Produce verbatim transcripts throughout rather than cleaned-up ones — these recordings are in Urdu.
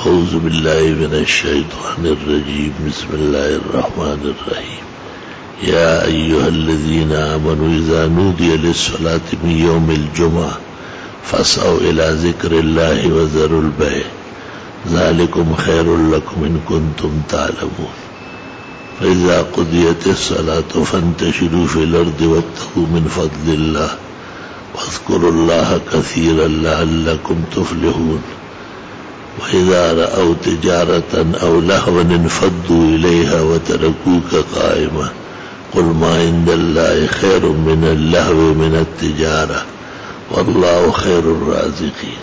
أعوذ بالله من الشيطان الرجيم بسم الله الرحمن الرحيم يا أيها الذين آمنوا إذا نودي للصلاة من يوم الجمعة فاسعوا إلى ذكر الله وذروا البيع ذلكم خير لكم إن كنتم تعلمون فإذا قضيت الصلاة فانتشروا في الأرض وابتغوا من فضل الله واذكروا الله كثيرا لعلكم تفلحون وإذا رأوا تجارة أو لهوا انفضوا إليها وتركوك قائما قل ما عند الله خير من اللهو من التجارة والله خير الرازقين.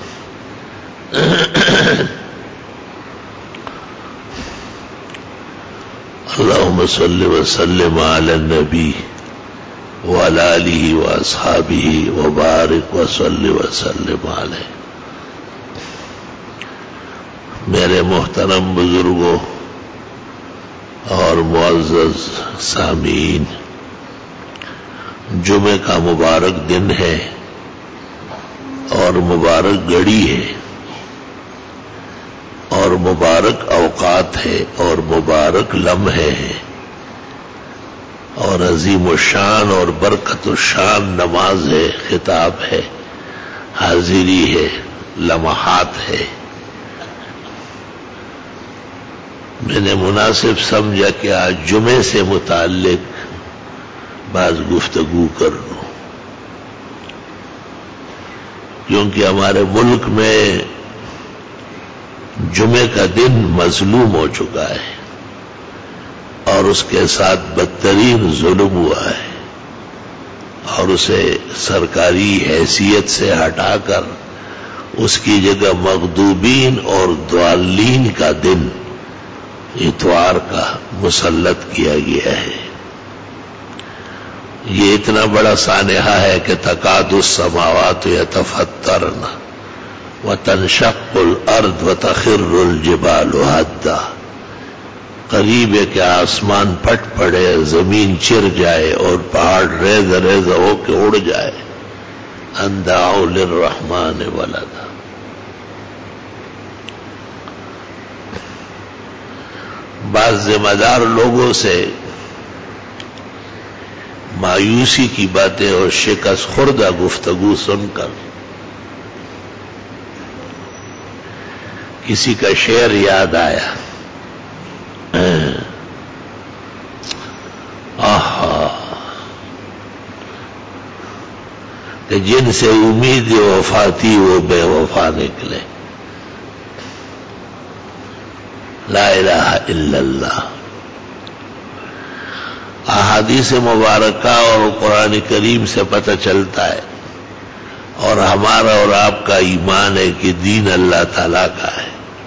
اللهم صل وسلم على النبي وعلى آله وأصحابه وبارك وصل وسلم عليه. میرے محترم بزرگوں اور معزز سامعین، جمعے کا مبارک دن ہے اور مبارک گھڑی ہے اور مبارک اوقات ہے اور مبارک لمحے ہیں اور عظیم الشان اور برکت الشان نماز ہے، خطاب ہے، حاضری ہے، لمحات ہے. میں نے مناسب سمجھا کہ آج جمعے سے متعلق بعض گفتگو کر لوں، کیونکہ ہمارے ملک میں جمعے کا دن مظلوم ہو چکا ہے اور اس کے ساتھ بدترین ظلم ہوا ہے اور اسے سرکاری حیثیت سے ہٹا کر اس کی جگہ مغضوبین اور ضالین کا دن اتوار کا مسلط کیا گیا ہے. یہ اتنا بڑا سانحہ ہے کہ تکاد السماوات یتفطرن وتنشق الارض وتخر الجبال هدا. قریب ہے کہ آسمان پھٹ پڑے، زمین چر جائے اور پہاڑ ریز ریز ہو کے اڑ جائے. ان دعوا للرحمن ولدا. بعض ذمہ دار لوگوں سے مایوسی کی باتیں اور شکست خوردہ گفتگو سن کر کسی کا شعر یاد آیا. آہا کہ جن سے امید وفا تھی وہ بے وفا نکلے. لا الہ الا اللہ. احادیث مبارکہ اور قرآن کریم سے پتہ چلتا ہے اور ہمارا اور آپ کا ایمان ہے کہ دین اللہ تعالی کا ہے.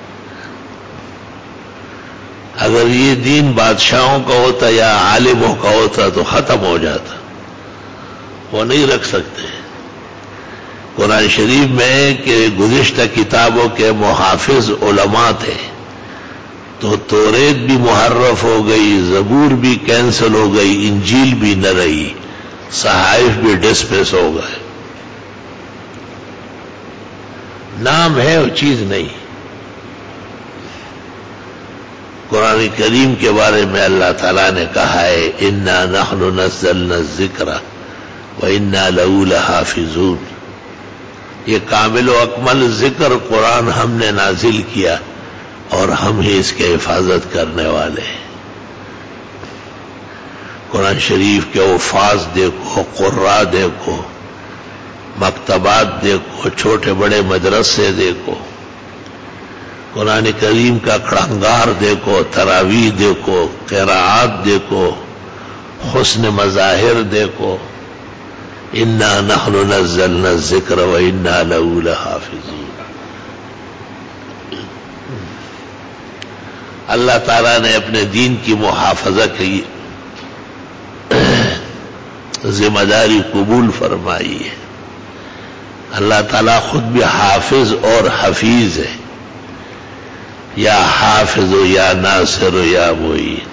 اگر یہ دین بادشاہوں کا ہوتا یا عالموں کا ہوتا تو ختم ہو جاتا، وہ نہیں رکھ سکتے. قرآن شریف میں کہ گزشتہ کتابوں کے محافظ علماء تھے تو توریت بھی محرف ہو گئی، زبور بھی کینسل ہو گئی، انجیل بھی نہ رہی، صحائف بھی ڈسپس ہو گئے. نام ہے اور چیز نہیں. قرآن کریم کے بارے میں اللہ تعالیٰ نے کہا ہے انا نحن نزلنا الذکر وانا لہ لحافظون. یہ کامل و اکمل ذکر قرآن ہم نے نازل کیا اور ہم ہی اس کے حفاظت کرنے والے ہیں. قرآن شریف کے الفاظ دیکھو، قراء دیکھو، مکتبات دیکھو، چھوٹے بڑے مدرسے دیکھو، قرآن کریم کا کڑنگار دیکھو، تراویح دیکھو، قراءات دیکھو، حسن مظاہر دیکھو. انا نحن نزلنا الذکر وانا لہ لحافظون. اللہ تعالیٰ نے اپنے دین کی محافظت کی ذمہ داری قبول فرمائی ہے. اللہ تعالیٰ خود بھی حافظ اور حفیظ ہے. یا حافظ و یا ناصر و یا معین.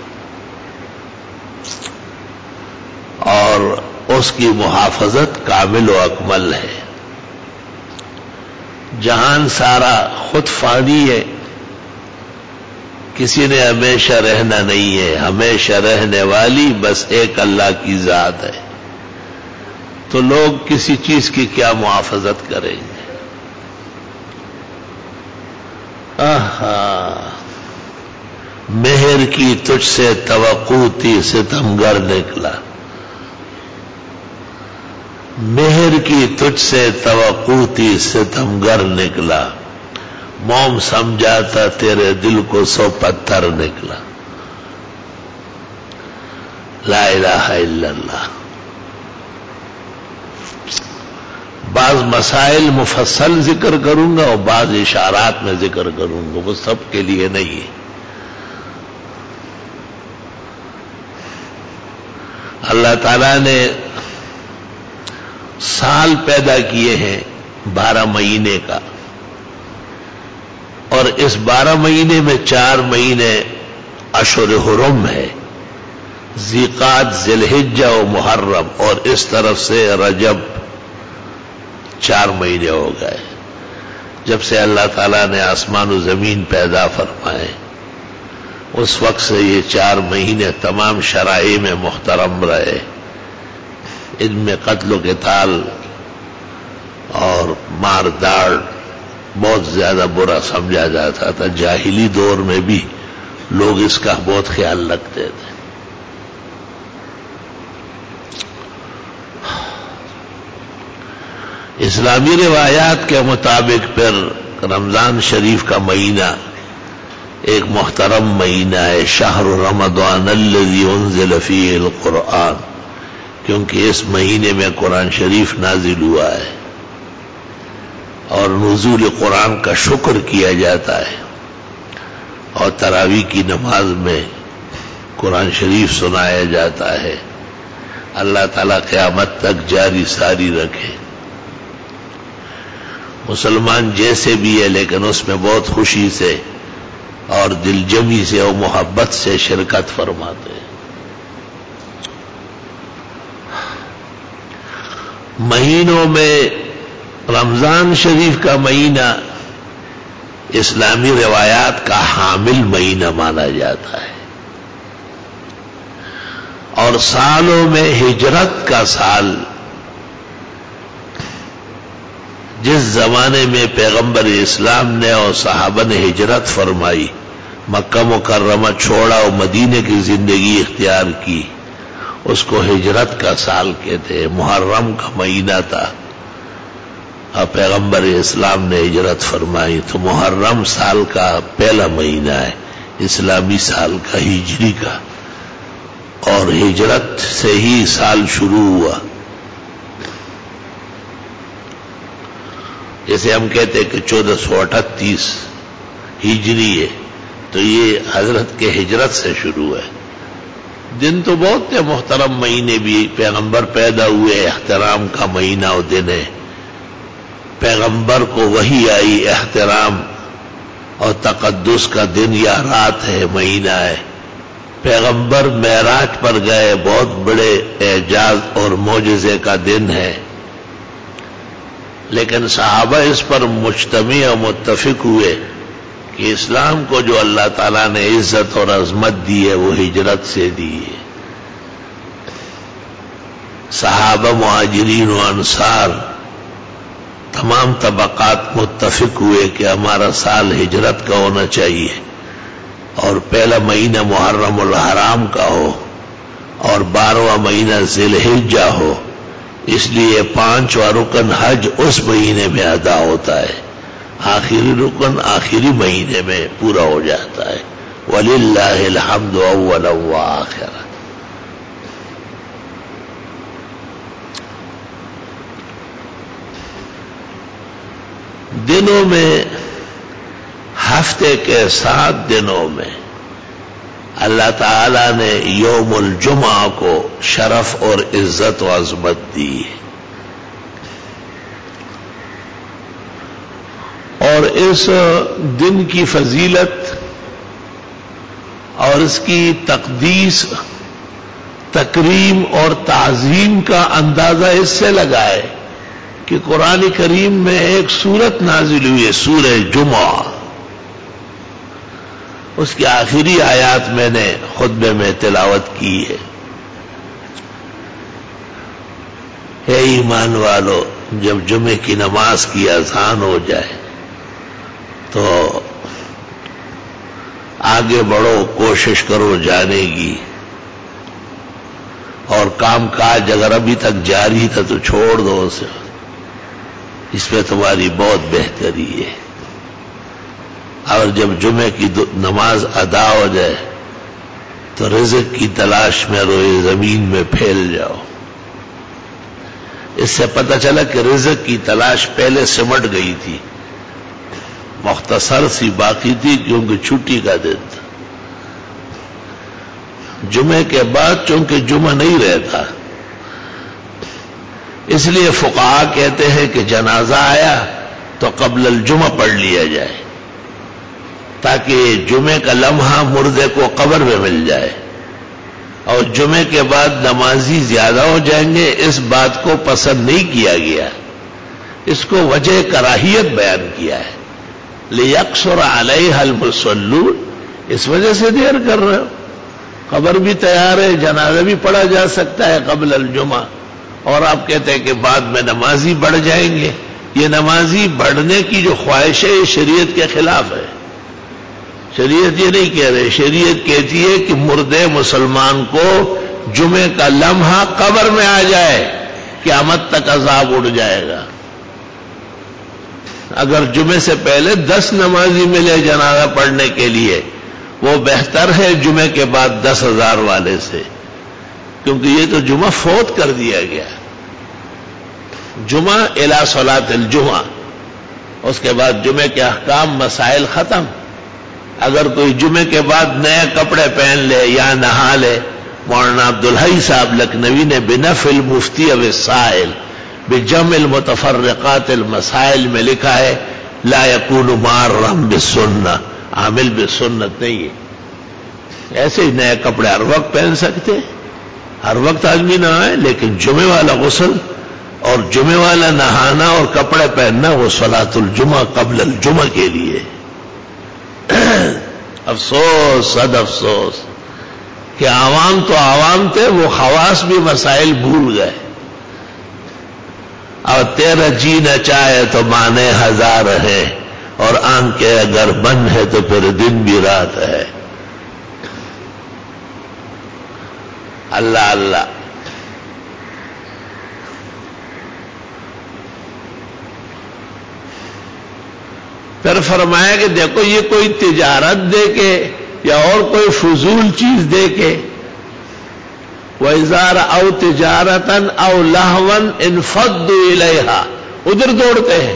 اور اس کی محافظت کامل و اکمل ہے. جہان سارا خود فانی ہے کسی نے ہمیشہ رہنا نہیں ہے، ہمیشہ رہنے والی بس ایک اللہ کی ذات ہے، تو لوگ کسی چیز کی کیا محافظت کریں گے؟ آہا، مہر کی تجھ سے توقع تھی ستمگر نکلا، مہر کی تجھ سے توقع تھی ستمگر نکلا، موم سمجھا تھا تیرے دل کو سو پتھر نکلا۔ لا الہ الا اللہ۔ بعض مسائل مفصل ذکر کروں گا اور بعض اشارات میں ذکر کروں گا، وہ سب کے لیے نہیں ہے۔ اللہ تعالیٰ نے سال پیدا کیے ہیں بارہ مہینے کا، اور اس بارہ مہینے میں چار مہینے اشہر حرم ہے، ذیقعد، ذی الحجہ و محرم، اور اس طرف سے رجب، چار مہینے ہو گئے۔ جب سے اللہ تعالیٰ نے آسمان و زمین پیدا فرمائے اس وقت سے یہ چار مہینے تمام شرائع میں محترم رہے۔ ان میں قتل و قتال اور مار داڑ بہت زیادہ برا سمجھا جاتا تھا، جاہلی دور میں بھی لوگ اس کا بہت خیال رکھتے تھے۔ اسلامی روایات کے مطابق پھر رمضان شریف کا مہینہ ایک محترم مہینہ ہے، شہر رمضان الذی انزل فیہ القرآن، کیونکہ اس مہینے میں قرآن شریف نازل ہوا ہے اور نزول قرآن کا شکر کیا جاتا ہے، اور تراویح کی نماز میں قرآن شریف سنایا جاتا ہے۔ اللہ تعالیٰ قیامت تک جاری ساری رکھے۔ مسلمان جیسے بھی ہے لیکن اس میں بہت خوشی سے اور دل جمی سے اور محبت سے شرکت فرماتے ہیں۔ مہینوں میں رمضان شریف کا مہینہ اسلامی روایات کا حامل مہینہ مانا جاتا ہے، اور سالوں میں ہجرت کا سال، جس زمانے میں پیغمبر اسلام نے اور صحابہ نے ہجرت فرمائی، مکہ مکرمہ چھوڑا اور مدینے کی زندگی اختیار کی، اس کو ہجرت کا سال کہتے ہیں۔ محرم کا مہینہ تھا اور پیغمبر اسلام نے ہجرت فرمائی، تو محرم سال کا پہلا مہینہ ہے، اسلامی سال کا، ہجری کا، اور ہجرت سے ہی سال شروع ہوا۔ جیسے ہم کہتے ہیں کہ چودہ سو اٹھتیس ہجری ہے، تو یہ حضرت کے ہجرت سے شروع ہے۔ دن تو بہت تھے، محترم مہینے بھی، پیغمبر پیدا ہوئے، احترام کا مہینہ اور دن ہے، پیغمبر کو وحی آئی، احترام اور تقدس کا دن یا رات ہے، مہینہ ہے۔ پیغمبر معراج پر گئے، بہت بڑے اعجاز اور معجزے کا دن ہے، لیکن صحابہ اس پر مجتمع اور متفق ہوئے کہ اسلام کو جو اللہ تعالیٰ نے عزت اور عظمت دی ہے وہ ہجرت سے دی ہے۔ صحابہ، مہاجرین و انصار تمام طبقات متفق ہوئے کہ ہمارا سال ہجرت کا ہونا چاہیے، اور پہلا مہینہ محرم الحرام کا ہو اور بارہواں مہینہ ذی الحجہ ہو، اس لیے پانچواں رکن حج اس مہینے میں ادا ہوتا ہے، آخری رکن آخری مہینے میں پورا ہو جاتا ہے۔ وَلِلَّهِ الْحَمْدُ أَوَّلًا وَآخِرًا۔ دنوں میں، ہفتے کے سات دنوں میں اللہ تعالی نے یوم الجمعہ کو شرف اور عزت و عظمت دی ہے، اور اس دن کی فضیلت اور اس کی تقدیس، تکریم اور تعظیم کا اندازہ اس سے لگائے کہ قرآن کریم میں ایک سورت نازل ہوئی ہے، سورہ جمعہ، اس کی آخری آیات میں نے خطبے میں تلاوت کی ہے. اے ایمان والو، جب جمعے کی نماز کی اذان ہو جائے تو آگے بڑھو، کوشش کرو جانے کی، اور کام کاج اگر ابھی تک جاری تھا تو چھوڑ دو اسے، اس پہ تمہاری بہت بہتری ہے. اور جب جمعے کی نماز ادا ہو جائے تو رزق کی تلاش میں روئے زمین میں پھیل جاؤ. اس سے پتہ چلا کہ رزق کی تلاش پہلے سمٹ گئی تھی، مختصر سی باقی تھی کیونکہ چھٹی کا دن تھا. جمعے کے بعد چونکہ جمعہ نہیں رہتا، اس لیے فقہا کہتے ہیں کہ جنازہ آیا تو قبل الجمعہ پڑھ لیا جائے تاکہ جمعے کا لمحہ مردے کو قبر میں مل جائے، اور جمعے کے بعد نمازی زیادہ ہو جائیں گے اس بات کو پسند نہیں کیا گیا. اس کو وجہ کراہیت بیان کیا ہے، لِيَقْصُرَ عَلَيْهَا الْمُصَلُّونَ، اس وجہ سے دیر کر رہے ہو. قبر بھی تیار ہے، جنازہ بھی پڑھا جا سکتا ہے قبل الجمعہ، اور آپ کہتے ہیں کہ بعد میں نمازی بڑھ جائیں گے. یہ نمازی بڑھنے کی جو خواہش ہے یہ شریعت کے خلاف ہے. شریعت یہ نہیں کہہ رہے، شریعت کہتی ہے کہ مردے مسلمان کو جمعے کا لمحہ قبر میں آ جائے، قیامت تک عذاب اڑ جائے گا. اگر جمعے سے پہلے دس نمازی ملے جنازہ پڑھنے کے لیے وہ بہتر ہے جمعے کے بعد دس ہزار والے سے، کیونکہ یہ تو جمعہ فوت کر دیا گیا. جمعہ الی صلاۃ الجمعہ، اس کے بعد جمعے کے احکام مسائل ختم. اگر کوئی جمعے کے بعد نئے کپڑے پہن لے یا نہا لے، مولانا عبدالحی صاحب لکھنوی نے بنفع المفتی والسائل بجمع المتفرقات المسائل میں لکھا ہے لا یکون مارا بالسنہ، عامل بالسنت نہیں ہے. ایسے ہی نئے کپڑے ہر وقت پہن سکتے، ہر وقت آدمی نہائے، لیکن جمعے والا غسل اور جمعے والا نہانا اور کپڑے پہننا وہ صلاۃ الجمعہ قبل الجمعہ کے لیے. افسوس صد افسوس کہ عوام تو عوام تھے، وہ خواص بھی مسائل بھول گئے. اور تیرا جی نہ چاہے تو مانے ہزار ہے، اور آنکھیں اگر بند ہے تو پھر دن بھی رات ہے. اللہ اللہ. پھر فرمایا کہ دیکھو یہ کوئی تجارت دے کے یا اور کوئی فضول چیز دے کے، وَإِذَا رَأَوْا تِجَارَةً أَوْ لَهْوًا انفضوا إِلَيْهَا، ادھر دوڑتے ہیں.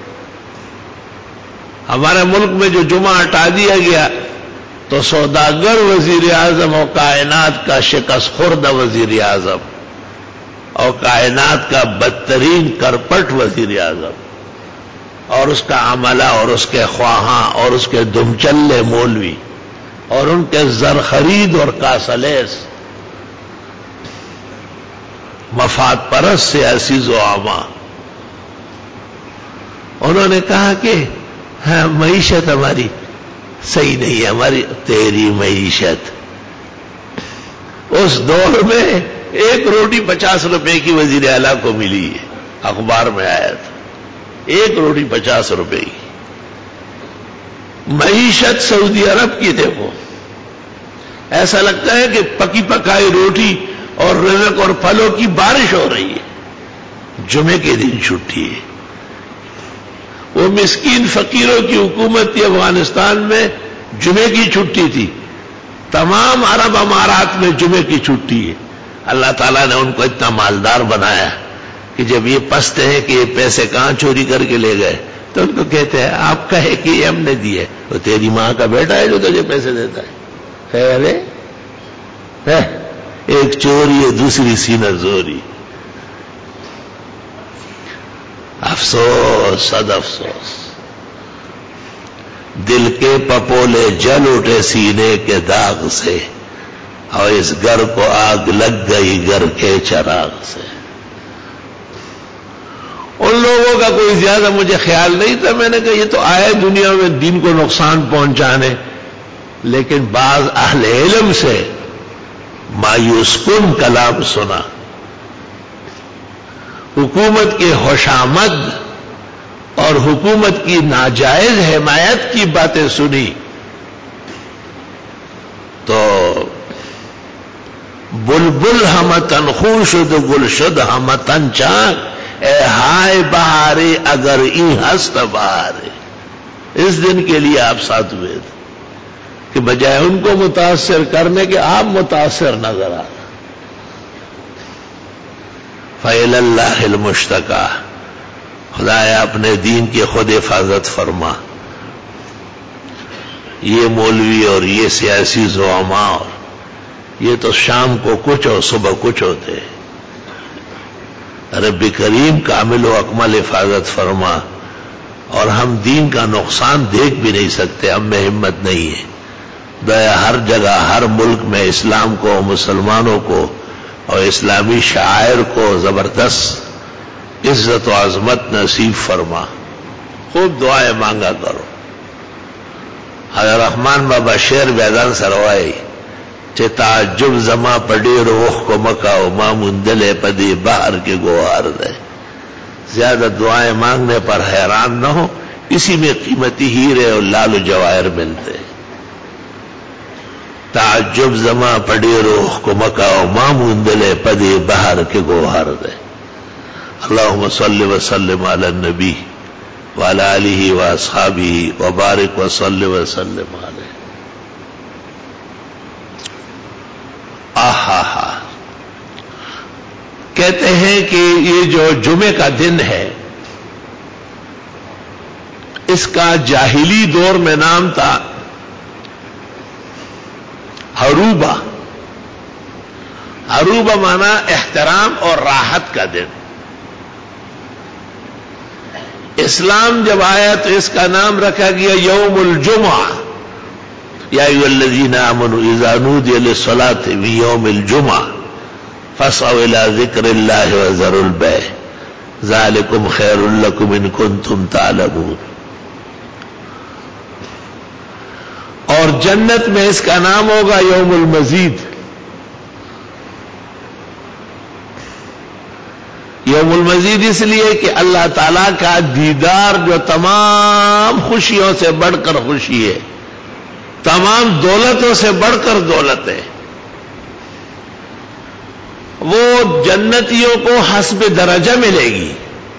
ہمارے ملک میں جو جمعہ ہٹا دیا گیا تو سوداگر وزیر اعظم اور کائنات کا شکست خوردہ وزیر اعظم اور کائنات کا بدترین کرپٹ وزیر اعظم اور اس کا عملہ اور اس کے خواہاں اور اس کے دمچلے مولوی اور ان کے زر خرید اور کاسلیس مفاد پرست سیاسی زعما، انہوں نے کہا کہ ہاں معیشت ہماری صحیح نہیں ہے، ہماری تیری معیشت. اس دور میں ایک روٹی پچاس روپے کی وزیر اعلیٰ کو ملی ہے، اخبار میں آیا تھا، ایک روٹی پچاس روپے کی. معیشت سعودی عرب کی دیکھو، ایسا لگتا ہے کہ پکی پکائی روٹی اور رزق اور پھلوں کی بارش ہو رہی ہے. جمعے کے دن چھٹی ہے. وہ مسکین فقیروں کی حکومت تھی افغانستان میں، جمعے کی چھٹی تھی. تمام عرب امارات میں جمعے کی چھٹی ہے. اللہ تعالیٰ نے ان کو اتنا مالدار بنایا کہ جب یہ پستے ہیں کہ یہ پیسے کہاں چوری کر کے لے گئے تو ان کو کہتے ہیں آپ کہے کہ یہ ہم نے دیے، وہ تیری ماں کا بیٹا ہے جو تجھے پیسے دیتا ہے. خیر ہے، ایک چوری ہے دوسری سینہ زوری. افسوس صد افسوس. دل کے پپولے جل اٹھے سینے کے داغ سے، اور اس گھر کو آگ لگ گئی گھر کے چراغ سے. ان لوگوں کا کوئی زیادہ مجھے خیال نہیں تھا. میں نے کہا یہ تو آئے دنیا میں دین کو نقصان پہنچانے، لیکن بعض اہل علم سے مایوس کن کلام سنا، حکومت کی خوشامد اور حکومت کی ناجائز حمایت کی باتیں سنی تو بلبل ہم تنخو شد گل شد ہم تن چاک، اے ہائے بہارے اگر ای ہست بہارے. اس دن کے لیے آپ ساتھ ہوئے تھے کہ بجائے ان کو متاثر کرنے کے آپ متاثر نظر آ رہے. فَإِلَى اللَّهِ الْمُشْتَكَى، خدایا اپنے دین کی خود حفاظت فرما. یہ مولوی اور یہ سیاسی زعماء اور یہ تو شام کو کچھ اور صبح کچھ ہوتے. رب کریم کامل و اکمل حفاظت فرما. اور ہم دین کا نقصان دیکھ بھی نہیں سکتے، ہم میں ہمت نہیں ہے. دیا ہر جگہ ہر ملک میں اسلام کو، مسلمانوں کو اور اسلامی شاعر کو زبردست عزت و عظمت نصیب فرما. خوب دعائیں مانگا کرو. حضرت رحمان بابا شعر بیدان سروائی چه تعجب زما پڑیر وخ کو مکاو مامون دلے پدی باہر کے گوہر دے. زیادہ دعائیں مانگنے پر حیران نہ ہو، اسی میں قیمتی ہیرے اور لال و جواہر ملتے. تعجب زما پڑی روح کو مکاو مامون دلے پدی بہر کے گوہر دے. اللہم صلی وسلم علی النبی وعلی آلہ واصحابہ وبارک وصلی وسلم علیہ. آہا ہا کہتے ہیں کہ یہ جو جمعے کا دن ہے اس کا جاہلی دور میں نام تھا عروبہ. عروبہ مانا احترام اور راحت کا دن. اسلام جب آیا تو اس کا نام رکھا گیا یوم الجمعہ. یا ایھا الذین آمنوا اذا نودی للصلاۃ من یوم الجمعہ فاسعوا الی ذکر اللہ وذروا البیع ذلکم خیر لکم ان کنتم تعلمون. اور جنت میں اس کا نام ہوگا یوم المزید. یوم المزید اس لیے کہ اللہ تعالیٰ کا دیدار جو تمام خوشیوں سے بڑھ کر خوشی ہے، تمام دولتوں سے بڑھ کر دولت ہے، وہ جنتیوں کو حسب درجہ ملے گی.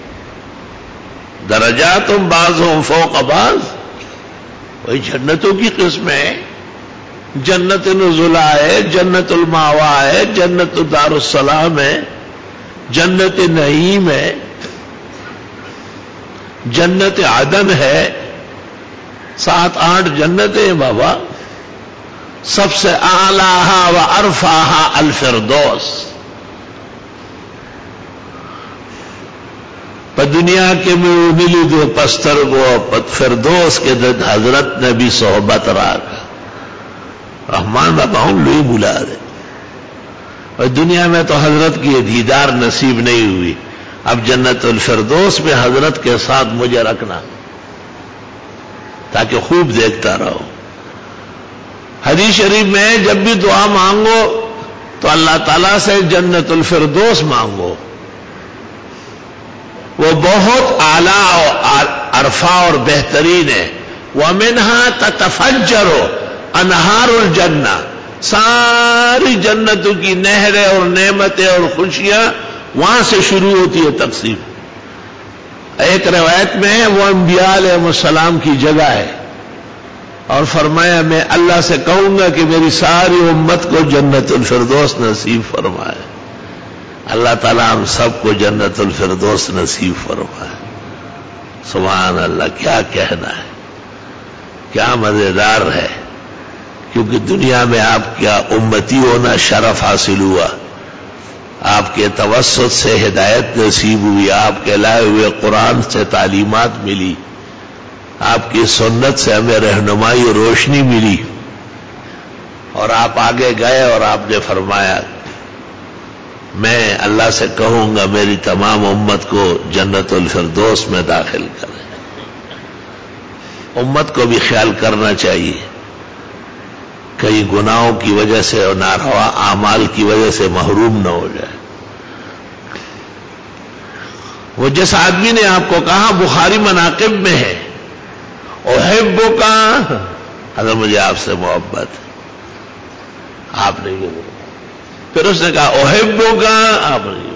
درجات بعضهم فوق بعض، وہی جنتوں کی قسم ہے. جنت نزلہ ہے، جنت الماوا ہے، جنت دار السلام ہے، جنت نعیم ہے، جنت عدن ہے. سات آٹھ جنتیں بابا. سب سے اعلیٰ و ارفعہ الفردوس. پر دنیا کے میں ملی دو پستر گو پت فردوس کے دد حضرت نے بھی صحبت راکا. رحمان بابا ہوں لوئی بلا دے. اور دنیا میں تو حضرت کی دیدار نصیب نہیں ہوئی. اب جنت الفردوس میں حضرت کے ساتھ مجھے رکھنا تاکہ خوب دیکھتا رہو. حدیث شریف میں جب بھی دعا مانگو تو اللہ تعالیٰ سے جنت الفردوس مانگو. وہ بہت اعلیٰ اور عرفہ اور بہترین ہے. وَمِنْهَا تَتَفَجَّرُ أَنْهَارُ الْجَنَّةِ. ساری جنتوں کی نہریں اور نعمتیں اور خوشیاں وہاں سے شروع ہوتی ہے تقسیم. ایک روایت میں وہ انبیاء علیہ السلام کی جگہ ہے اور فرمایا میں اللہ سے کہوں گا کہ میری ساری امت کو جنت الفردوس نصیب فرمائے. اللہ تعالیٰ ہم سب کو جنت الفردوس نصیب فرمائے. سبحان اللہ. کیا کہنا ہے، کیا مزیدار ہے. کیونکہ دنیا میں آپ کا امتی ہونا شرف حاصل ہوا، آپ کے توسط سے ہدایت نصیب ہوئی، آپ کے لائے ہوئے قرآن سے تعلیمات ملی، آپ کی سنت سے ہمیں رہنمائی اور روشنی ملی. اور آپ آگے گئے اور آپ نے فرمایا میں اللہ سے کہوں گا میری تمام امت کو جنت الفردوس میں داخل کریں. امت کو بھی خیال کرنا چاہیے. کئی گناہوں کی وجہ سے اور ناروا اعمال کی وجہ سے محروم نہ ہو جائے. وہ جس آدمی نے آپ کو کہا بخاری مناقب میں ہے احبک حضرت مجھے آپ سے محبت ہے، آپ نے یہ بولا. پھر اس نے کہا احبک، آپ نے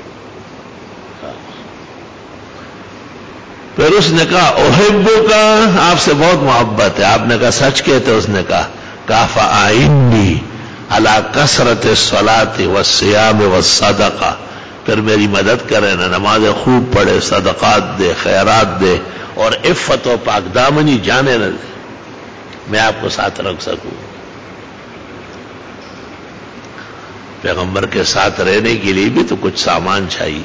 پھر اس نے کہا احبک، آپ سے بہت محبت ہے. آپ نے کہا سچ کہتے؟ اس نے کہا کہا فاعنی علی کثرت الصلاۃ والصیام والصدقہ، پھر میری مدد کرے نا، نمازیں خوب پڑھے، صدقات دے، خیرات دے، اور عفت و پاک دامنی جانے نہ دے، میں آپ کو ساتھ رکھ سکوں. پیغمبر کے ساتھ رہنے کے لیے بھی تو کچھ سامان چاہیے.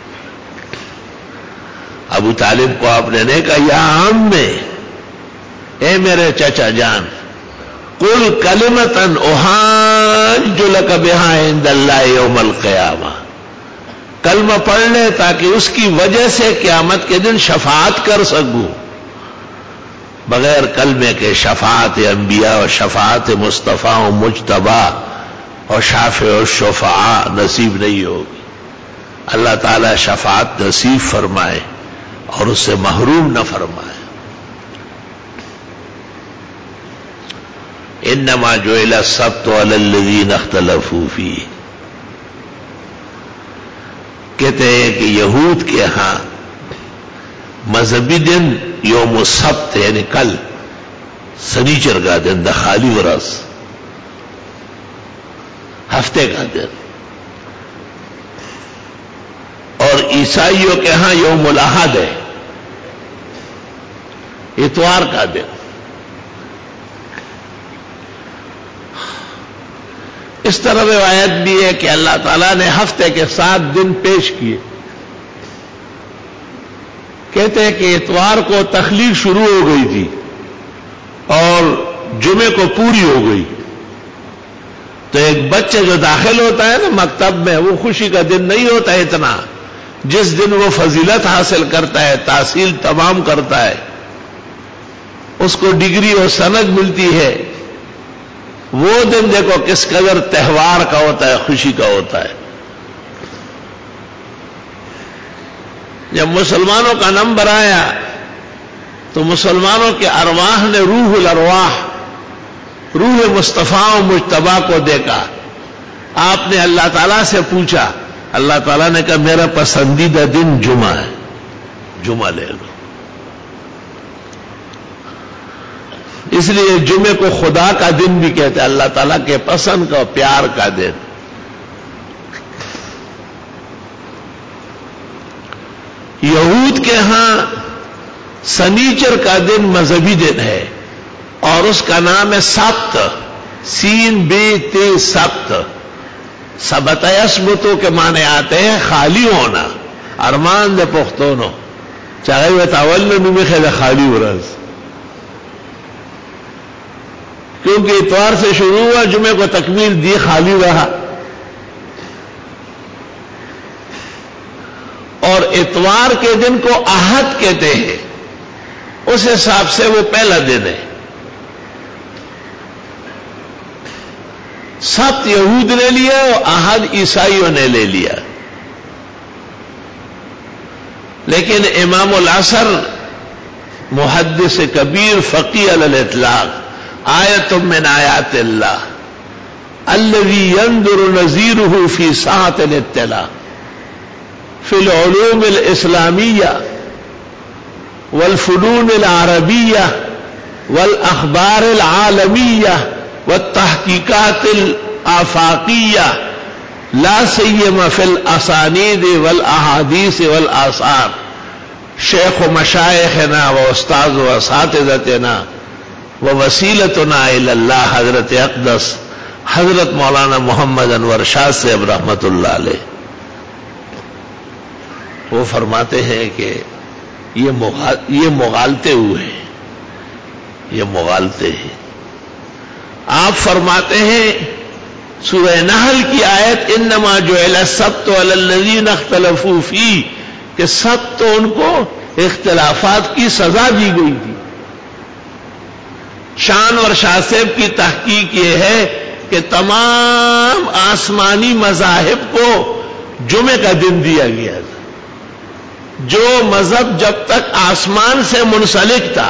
ابو طالب کو آپ نے نہیں کہا یا عم میں، اے میرے چچا جان، قل کلمۃ احاج لک بہا عند اللہ یوم القیامہ، کلمہ پڑھ لے تاکہ اس کی وجہ سے قیامت کے دن شفاعت کر سکوں. بغیر کلمے کے شفاعت انبیاء اور شفاعت مصطفیٰ و مجتبی اور شافع و شفعاء نصیب نہیں ہوگی. اللہ تعالی شفاعت نصیب فرمائے اور اس سے محروم نہ فرمائے. انما جعل السبت علی الذین اختلفوا فیہ، کہتے ہیں کہ یہود کے ہاں مذہبی دن یوم السبت یعنی کل سنیچر کا دن، دخالی ورس، ہفتے کا دن، اور عیسائیوں کے ہاں یوم الاحد ہے، اتوار کا دن. اس طرح روایت بھی ہے کہ اللہ تعالیٰ نے ہفتے کے سات دن پیش کیے. کہتے ہیں کہ اتوار کو تخلیق شروع ہو گئی تھی اور جمعے کو پوری ہو گئی. تو ایک بچہ جو داخل ہوتا ہے نا مکتب میں، وہ خوشی کا دن نہیں ہوتا ہے اتنا. جس دن وہ فضیلت حاصل کرتا ہے، تحصیل تمام کرتا ہے، اس کو ڈگری اور سند ملتی ہے، وہ دن دیکھو کس قدر تہوار کا ہوتا ہے، خوشی کا ہوتا ہے. جب مسلمانوں کا نمبر آیا تو مسلمانوں کے ارواح نے روح الارواح، روح مصطفیٰ و مجتبیٰ کو دیکھا. آپ نے اللہ تعالیٰ سے پوچھا، اللہ تعالیٰ نے کہا میرا پسندیدہ دن جمعہ ہے، جمعہ لے لو. اس لیے جمعے کو خدا کا دن بھی کہتے ہیں، اللہ تعالیٰ کے پسند کا پیار کا دن. یہود کے ہاں سنیچر کا دن مذہبی دن ہے اور اس کا نام ہے سبت، سین بے تے سبت. سبت یسبتو کے معنی آتے ہیں خالی ہونا، ارمان دے پختونو، چاہے وہ تاول میں خیر خالی ورز، کیونکہ اتوار سے شروع ہوا، جمعے کو تکمیل دی، خالی رہا. اور اتوار کے دن کو احد کہتے ہیں، اس حساب سے وہ پہلا دن ہے. سبت یہود نے لیا اور احد عیسائیوں نے لے لیا. لیکن امام العصر محدث کبیر فقیہ علی الاطلاق، آیت من آیات اللہ الذی ینظر نظیرہ فی ساعۃ الاطلاع فی العلوم الاسلامیہ والفنون العربیہ والاخبار العالمیہ والتحقیقات الآفاقیہ لا سیما فی الاسانید والاحادیث والآثار. شیخ و مشائخنا و استاذ و اساتذتنا و وسیلتنا الی اللہ حضرت اقدس حضرت مولانا محمد انور شاہ صاحب رحمت اللہ علیہ، وہ فرماتے ہیں کہ یہ یہ مغالطے ہوئے ہیں، یہ مغالطے ہیں. آپ فرماتے ہیں سورہ نحل کی آیت انما جعل السبت علی الذین اختلفوا فیہ، کہ سب تو ان کو اختلافات کی سزا دی گئی تھی. شان اور شاہ صاحب کی تحقیق یہ ہے کہ تمام آسمانی مذاہب کو جمعے کا دن دیا گیا تھا۔ جو مذہب جب تک آسمان سے منسلک تھا،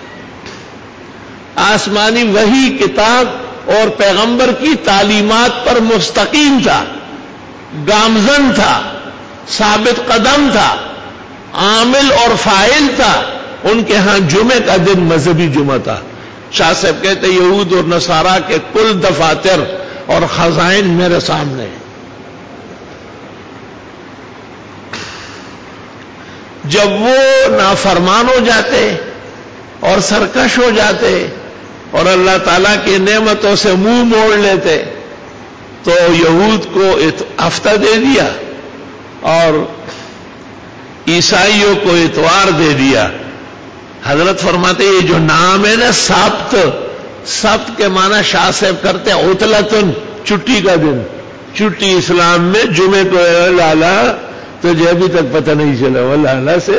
آسمانی وحی کتاب اور پیغمبر کی تعلیمات پر مستقیم تھا، گامزن تھا، ثابت قدم تھا، عامل اور فاعل تھا، ان کے ہاں جمعے کا دن مذہبی جمعہ تھا۔ شاہ صاحب کہتے یہود اور نصارہ کے کل دفاتر اور خزائن میرے سامنے ہیں۔ جب وہ نافرمان ہو جاتے اور سرکش ہو جاتے اور اللہ تعالیٰ کی نعمتوں سے منہ موڑ لیتے تو یہود کو ہفتہ دے دیا اور عیسائیوں کو اتوار دے دیا۔ حضرت فرماتے یہ جو نام ہے نا سبت، سبت کے معنی شاہ صاحب کرتے عطلتن، چھٹی کا دن۔ چھٹی اسلام میں جمعے کو لالا تجھے ابھی تک پتہ نہیں چلا، وہ لالا سے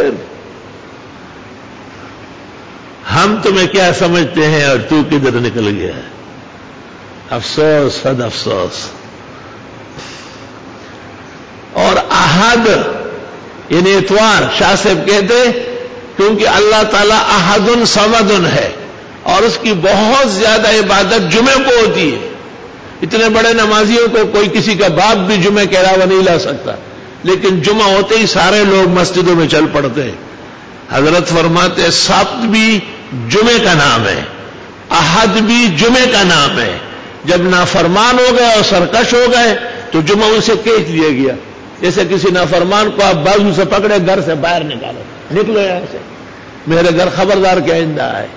ہم تمہیں کیا سمجھتے ہیں اور تو کدھر نکل گیا ہے۔ افسوس صد افسوس۔ اور احد یعنی اتوار شاہ صاحب کہتے کیونکہ اللہ تعالیٰ احد صمد ہے اور اس کی بہت زیادہ عبادت جمعے کو ہوتی ہے۔ اتنے بڑے نمازیوں کو کوئی کسی کا باپ بھی جمعے کے علاوہ نہیں لا سکتا، لیکن جمعہ ہوتے ہی سارے لوگ مسجدوں میں چل پڑتے ہیں۔ حضرت فرماتے سبت بھی جمعے کا نام ہے، احد بھی جمعے کا نام ہے۔ جب نافرمان ہو گئے اور سرکش ہو گئے تو جمعہ ان سے کھینچ لیا گیا۔ جیسے کسی نافرمان کو آپ بازو سے پکڑے گھر سے باہر نکالو، نکلو یہاں سے، میرے گھر خبردار کے آئندہ آئے۔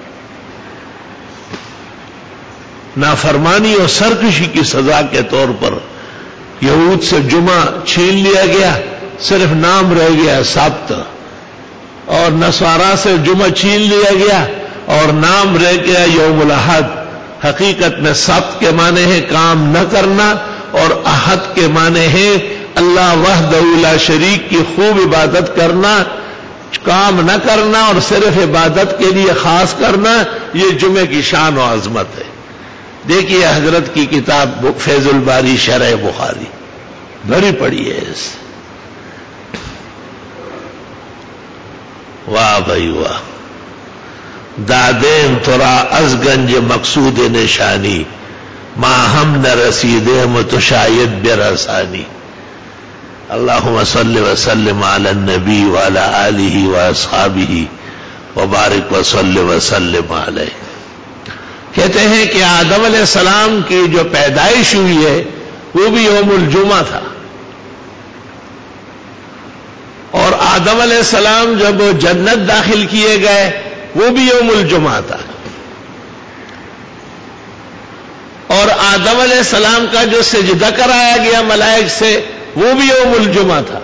نافرمانی اور سرکشی کی سزا کے طور پر یہود سے جمعہ چھین لیا گیا، صرف نام رہ گیا سبت، اور نصارہ سے جمعہ چھین لیا گیا اور نام رہ گیا یوم الاحد۔ حقیقت میں سبت کے معنی ہے کام نہ کرنا اور احد کے معنی ہے اللہ وحدہ لا شریک کی خوب عبادت کرنا، کام نہ کرنا اور صرف عبادت کے لیے خاص کرنا۔ یہ جمعے کی شان و عظمت ہے۔ دیکھیے حضرت کی کتاب فیض الباری شرح بخاری بھری پڑی ہے اس۔ واہ بھائی واہ، دادین ترا از گنج مقصود نشانی، ماں ہم نہ رسیدے متشاید برسانی۔ اللہم صلی وسلم علی النبی وعلی آلہ واصحابہ وبارک وصلی وسلم علیہ۔ کہتے ہیں کہ آدم علیہ السلام کی جو پیدائش ہوئی ہے وہ بھی یوم الجمعہ تھا، اور آدم علیہ السلام جب جنت داخل کیے گئے وہ بھی یوم الجمعہ تھا، اور آدم علیہ السلام کا جو سجدہ کرایا گیا ملائک سے وہ بھی یوم الجمعہ تھا،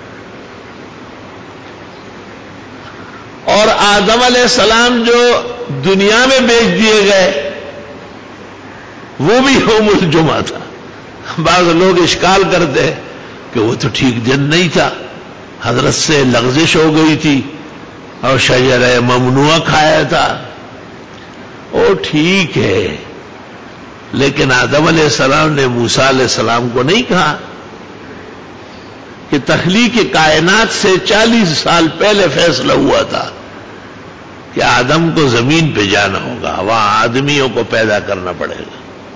اور آدم علیہ السلام جو دنیا میں بیچ دیے گئے وہ بھی یوم الجمعہ تھا۔ بعض لوگ اشکال کرتے ہیں کہ وہ تو ٹھیک دن نہیں تھا، حضرت سے لغزش ہو گئی تھی اور شجرہ ممنوعہ کھایا تھا۔ وہ ٹھیک ہے، لیکن آدم علیہ السلام نے موسیٰ علیہ السلام کو نہیں کہا کہ تخلیق کائنات سے چالیس سال پہلے فیصلہ ہوا تھا کہ آدم کو زمین پہ جانا ہوگا، وہاں آدمیوں کو پیدا کرنا پڑے گا۔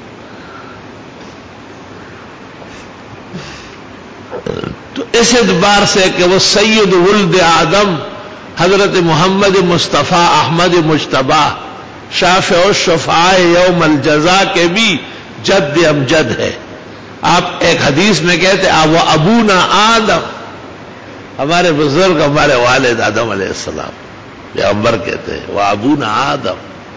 تو اس اعتبار سے کہ وہ سید ولد آدم حضرت محمد مصطفیٰ احمد مجتبیٰ شافع الشفعاء یوم الجزا کے بھی جد امجد ہے۔ آپ ایک حدیث میں کہتے وہ ابونا آدم، ہمارے بزرگ ہمارے والد آدم علیہ السلام، پیغمبر کہتے ہیں وہ ابونا آدم۔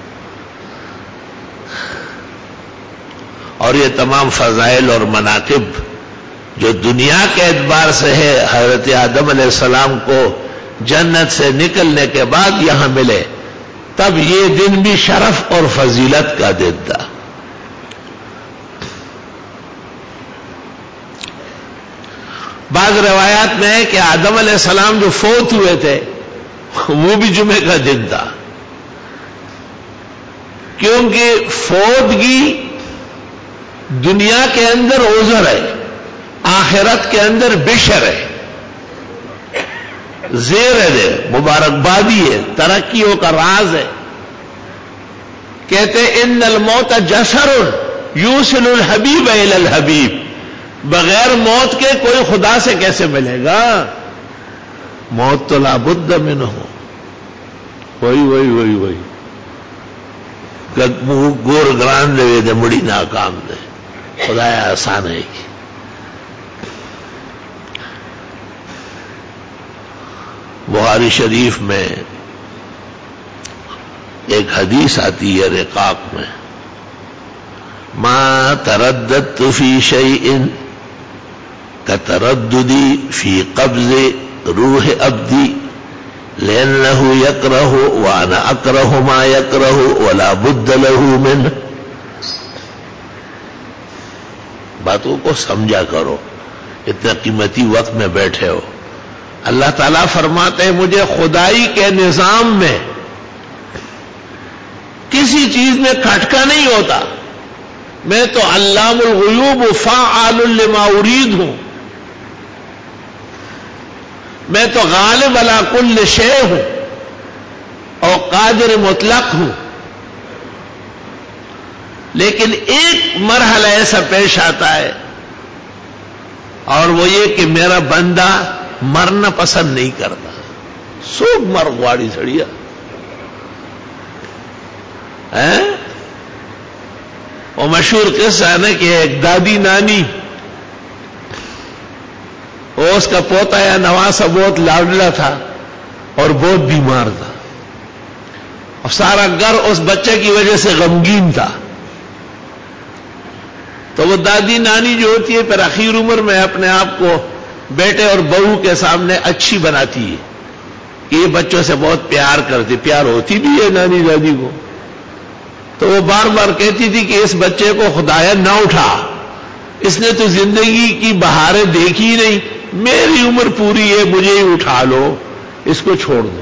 اور یہ تمام فضائل اور مناقب جو دنیا کے اعتبار سے ہے حضرت آدم علیہ السلام کو جنت سے نکلنے کے بعد یہاں ملے، تب یہ دن بھی شرف اور فضیلت کا دن تھا۔ بعض روایات میں ہے کہ آدم علیہ السلام جو فوت ہوئے تھے وہ بھی جمعے کا دن تھا، کیونکہ فوتگی دنیا کے اندر عذر ہے، آخرت کے اندر بشر ہے، زیر ہے، مبارکبادی ہے، ترقیوں کا راز ہے. کہتے ان الموت جسر یوصل الحبیب الی الحبیب، بغیر موت کے کوئی خدا سے کیسے ملے گا؟ موت تو لابد منہ ہو. وہی وہی وہی وہی گور گران دے دے مڑی ناکام دے، خدایا آسان ہے گی. بخاری شریف میں ایک حدیث آتی ہے رقاق میں، ما ترددت فی شیء کترددی فی قبض روح عبدی لأنه يكره وانا اکرہ ما يكره ولا بد له منه. باتوں کو سمجھا کرو، اتنا قیمتی وقت میں بیٹھے ہو. اللہ تعالیٰ فرماتے ہیں مجھے خدائی کے نظام میں کسی چیز میں کھٹکا نہیں ہوتا. میں تو علام الغیوب فاعل لما ارید ہوں، میں تو غالب علی کل شیء ہوں اور قادر مطلق ہوں. لیکن ایک مرحلہ ایسا پیش آتا ہے اور وہ یہ کہ میرا بندہ مرنا پسند نہیں کرتا. سوک مر گواڑی سڑیا وہ مشہور قصہ ہے نا کہ ایک دادی نانی، وہ اس کا پوتا یا نواسا بہت لاڈلا تھا اور بہت بیمار تھا، اور سارا گھر اس بچے کی وجہ سے غمگین تھا. تو وہ دادی نانی جو ہوتی ہے پھر اخیر عمر میں اپنے آپ کو بیٹے اور بہو کے سامنے اچھی بناتی ہے کہ یہ بچوں سے بہت پیار کرتی، پیار ہوتی بھی ہے نانی دادی کو. تو وہ بار بار کہتی تھی کہ اس بچے کو خدایا نہ اٹھا، اس نے تو زندگی کی بہاریں دیکھی نہیں، میری عمر پوری ہے، مجھے ہی اٹھا لو، اس کو چھوڑ دو.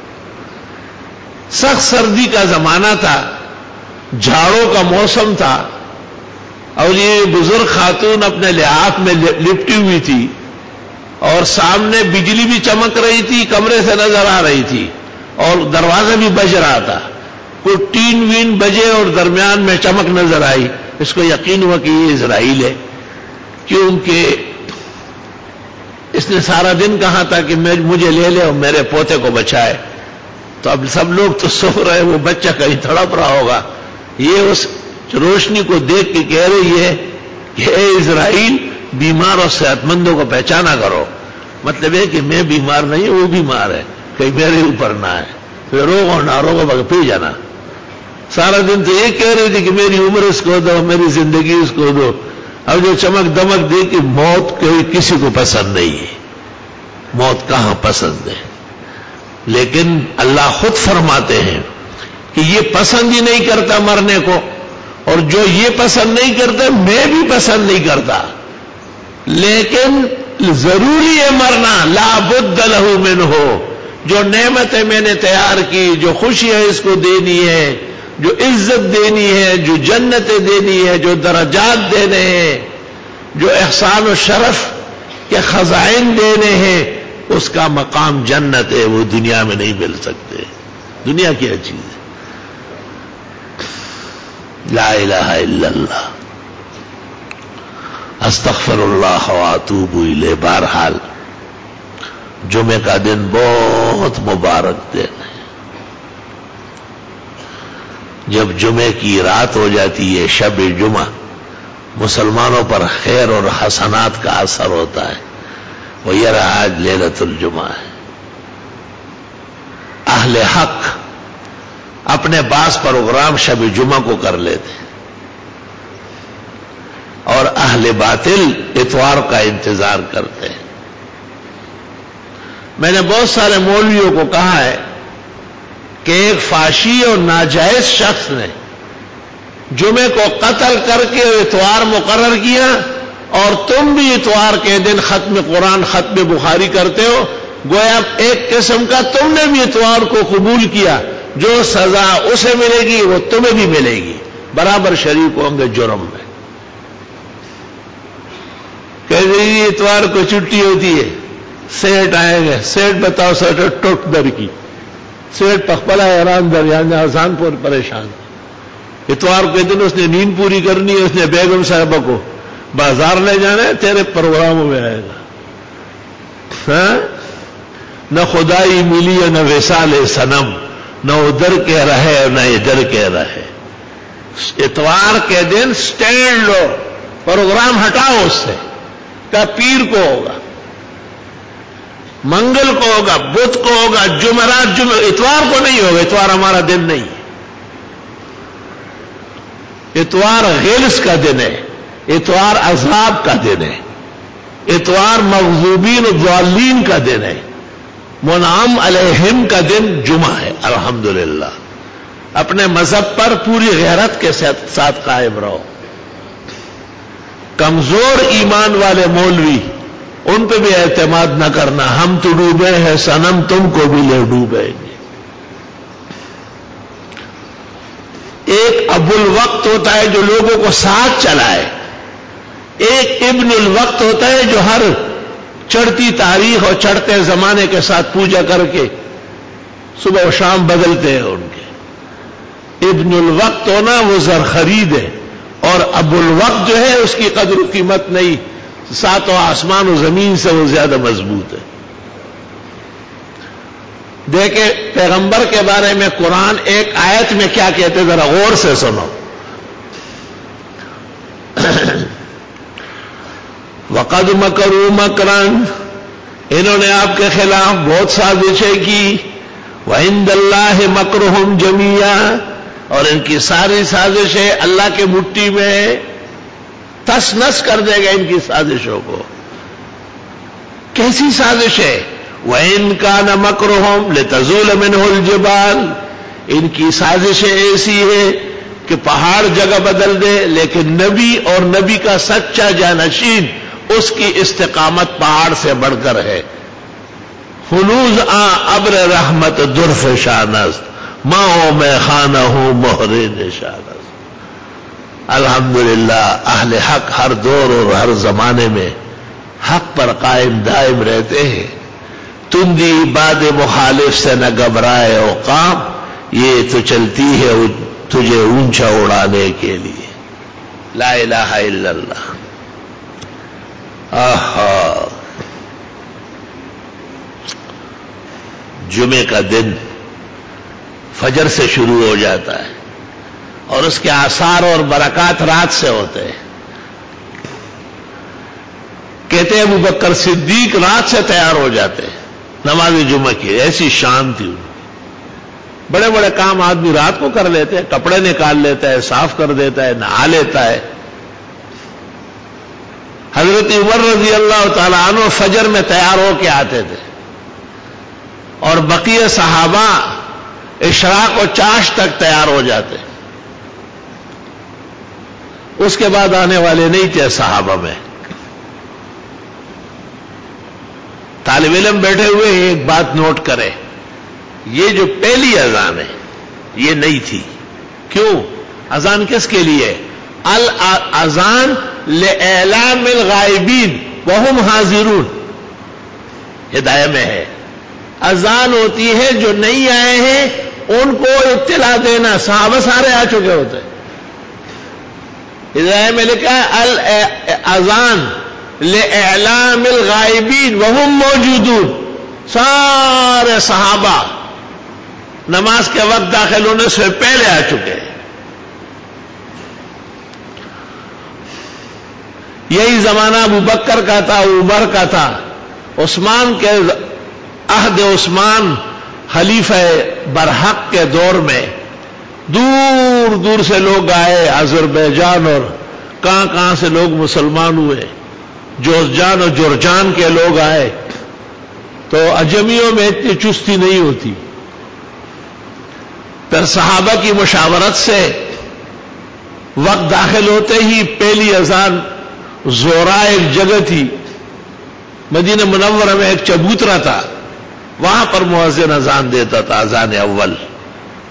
سخت سردی کا زمانہ تھا، جھاڑوں کا موسم تھا، اور یہ بزرگ خاتون اپنے لحاف میں لپٹی ہوئی تھی اور سامنے بجلی بھی چمک رہی تھی، کمرے سے نظر آ رہی تھی اور دروازہ بھی بج رہا تھا. کوئی تین وین بجے اور درمیان میں چمک نظر آئی. اس کو یقین ہوا کہ یہ اسرائیل ہے، کیونکہ اس نے سارا دن کہا تھا کہ مجھے لے لے اور میرے پوتے کو بچائے. تو اب سب لوگ تو سو رہے، وہ بچہ کہیں تڑپ رہا ہوگا. یہ اس روشنی کو دیکھ کے کہہ رہی ہے کہ اے اسرائیل، بیمار اور صحت مندوں کو پہچانا کرو. مطلب ہے کہ میں بیمار نہیں ہوں، وہ بیمار ہے، کہیں میرے اوپر نہ ہے، پھر روگ اور نہ روگوں بغیر پی جانا. سارا دن تو یہ کہہ رہی تھی کہ میری عمر اس کو دو، میری زندگی اس کو دو. اب جو چمک دمک دی کہ موت کوئی کسی کو پسند نہیں ہے، موت کہاں پسند ہے. لیکن اللہ خود فرماتے ہیں کہ یہ پسند ہی نہیں کرتا مرنے کو، اور جو یہ پسند نہیں کرتا میں بھی پسند نہیں کرتا. لیکن ضروری ہے مرنا، لا بد لہ منہ. جو نعمتیں میں نے تیار کی، جو خوشی ہے اس کو دینی ہے، جو عزت دینی ہے، جو جنتیں دینی ہے، جو درجات دینے ہیں، جو احسان و شرف کے خزائن دینے ہیں، اس کا مقام جنت ہے. وہ دنیا میں نہیں مل سکتے. دنیا کیا چیز ہے؟ لا الہ الا اللہ، استغفر اللہ واتوب الیہ. بہرحال جمعے کا دن بہت مبارک دن ہے. جب جمعے کی رات ہو جاتی ہے، شب جمعہ، مسلمانوں پر خیر اور حسنات کا اثر ہوتا ہے. وہ یہ رہا آج لیلۃ الجمعہ ہے. اہل حق اپنے بعض پروگرام شب جمعہ کو کر لیتے اور اہل باطل اتوار کا انتظار کرتے ہیں. میں نے بہت سارے مولویوں کو کہا ہے کہ ایک فاشی اور ناجائز شخص نے جمعے کو قتل کر کے اتوار مقرر کیا، اور تم بھی اتوار کے دن ختم قرآن، ختم بخاری کرتے ہو. گویا ایک قسم کا تم نے بھی اتوار کو قبول کیا، جو سزا اسے ملے گی وہ تمہیں بھی ملے گی، برابر شریک ہوں گے جرم میں۔ کہ جی اتوار کو چھٹی ہوتی ہے، سیٹ آئیں گے، سیٹ بتاؤ سیٹ ٹوٹ در کی، سیٹ پخپلا حیران در یعنی آسان پور پریشان۔ اتوار کے دن اس نے نیند پوری کرنی ہے، اس نے بیگم صاحبہ کو بازار لے جانا ہے، تیرے پروگراموں میں آئے گا۔ ہاں؟ نہ خدائی ملی ہے نہ وصال صنم، نہ ادھر کہہ رہے نہ ادھر کہہ رہے۔ اتوار کے دن سٹینڈ لو، پروگرام ہٹاؤ اس سے، کہ پیر کو ہوگا، منگل کو ہوگا، بدھ کو ہوگا، جمعرات جمعہ، اتوار کو نہیں ہوگا، اتوار ہمارا دن نہیں ہے۔ اتوار غلس کا دن ہے، اتوار عذاب کا دن ہے، اتوار مغضوبین الضالین کا دن ہے، منعم علیہم کا دن جمعہ ہے۔ الحمدللہ اپنے مذہب پر پوری غیرت کے ساتھ قائم رہو۔ کمزور ایمان والے مولوی ان پہ بھی اعتماد نہ کرنا، ہم تو ڈوبے ہیں صنم تم کو بھی لے ڈوبیں گے۔ ایک ابو الوقت ہوتا ہے جو لوگوں کو ساتھ چلائے، ایک ابن الوقت ہوتا ہے جو ہر چڑھتی تاریخ اور چڑھتے زمانے کے ساتھ پوجا کر کے صبح و شام بدلتے ہیں ان کے۔ ابن الوقت ہونا وہ زر خرید ہے، اور ابو الوقت جو ہے اس کی قدر و قیمت نہیں، ساتوں آسمان و زمین سے وہ زیادہ مضبوط ہے۔ دیکھیں پیغمبر کے بارے میں قرآن ایک آیت میں کیا کہتے، ذرا غور سے سنو۔ وَقَدْ مَكَرُوا مَكْرًا، انہوں نے آپ کے خلاف بہت سازشیں کی، وَعِندَ اللَّهِ مَكْرُهُمْ جَمِيعًا، اور ان کی ساری سازشیں اللہ کے مٹھی میں تس نس کر دے گا ان کی سازشوں کو۔ کیسی سازش ہے؟ وَإِنْ كَانَ مَكْرُهُمْ لِتَزُولَ مِنْهُ الْجِبَالُ، ان کی سازشیں ایسی ہے کہ پہاڑ جگہ بدل دے، لیکن نبی اور نبی کا سچا جانشین اس کی استقامت پہاڑ سے بڑھ کر ہے۔ خلوز آ ابر رحمت درف شانست، ماں میں خانہ ہوں مہر نشانست۔ الحمدللہ اہل حق ہر دور اور ہر زمانے میں حق پر قائم دائم رہتے ہیں۔ تندی باد مخالف سے نہ گھبرائے او قام، یہ تو چلتی ہے تجھے اونچا اڑانے کے لیے۔ لا الہ الا اللہ۔ آہا، جمعے کا دن فجر سے شروع ہو جاتا ہے اور اس کے آثار اور برکات رات سے ہوتے ہیں۔ کہتے ہیں ابو بکر صدیق رات سے تیار ہو جاتے ہیں نماز جمعہ کی، ایسی شان تھی ان کی۔ بڑے بڑے کام آدمی رات کو کر لیتے ہیں، کپڑے نکال لیتا ہے، صاف کر دیتا ہے، نہا لیتا ہے۔ حضرت عمر رضی اللہ تعالیٰ عنہ فجر میں تیار ہو کے آتے تھے، اور بقیہ صحابہ اشراق و چاش تک تیار ہو جاتے۔ اس کے بعد آنے والے نہیں تھے صحابہ میں۔ طالب علم بیٹھے ہوئے ایک بات نوٹ کرے، یہ جو پہلی اذان ہے یہ نہیں تھی۔ کیوں؟ اذان کس کے لیے؟ الاذان لِإِعْلَامِ الْغَائِبِينَ وَهُمْ حَاضِرُونَ، ہدایہ میں ہے۔ اذان ہوتی ہے جو نہیں آئے ہیں ان کو اطلاع دینا، صحابہ سارے آ چکے ہوتے ہیں۔ ہدایہ میں لکھا ہے الاذان لِإِعْلَامِ الْغَائِبِينَ وَهُمْ مَوْجُودُونَ، سارے صحابہ نماز کے وقت داخل ہونے سے پہلے آ چکے ہیں۔ یہی زمانہ ابو بکر کا تھا، عمر کا تھا، عثمان کے عہد عثمان خلیفہ برحق کے دور میں دور دور سے لوگ آئے، آذربائیجان اور کہاں کہاں سے لوگ مسلمان ہوئے، جورجان اور جورجان کے لوگ آئے۔ تو اجمیوں میں اتنی چستی نہیں ہوتی، پھر صحابہ کی مشاورت سے وقت داخل ہوتے ہی پہلی اذان زورا ایک جگہ تھی مدینہ منورہ میں، ایک چبوترا تھا، وہاں پر مؤذن اذان دیتا تھا، اذان اول۔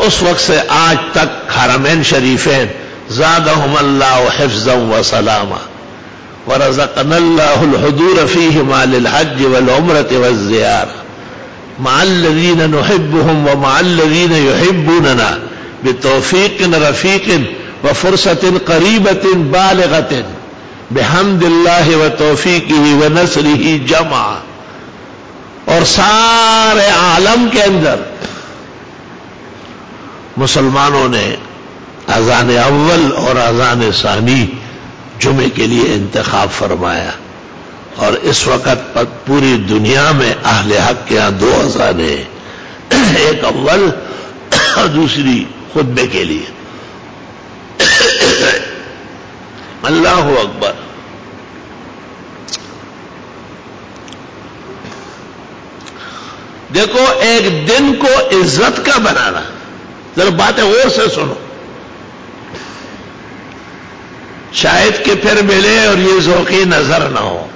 اس وقت سے آج تک حرمین شریفین زادہم اللہ حفظا و سلاما ورزقنا اللہ الحضور فیہما للحج والعمرۃ والزیارہ مع الذین نحبهم ومع الذین یحبوننا بتوفیق رفیق وفرصۃ قریبۃ بالغۃ بحمد اللہ وتوفیقہ ونصرہ جمعا. اور سارے عالم کے اندر مسلمانوں نے اذان اول اور اذان ثانی جمعے کے لیے انتخاب فرمایا، اور اس وقت پر پوری دنیا میں اہل حق کے ہاں دو اذانیں، ایک اول اور دوسری خطبے کے لیے. اللہ اکبر. دیکھو ایک دن کو عزت کا بنانا، ذرا باتیں اور سے سنو، شاید کہ پھر ملے اور یہ ذوقی نظر نہ ہو.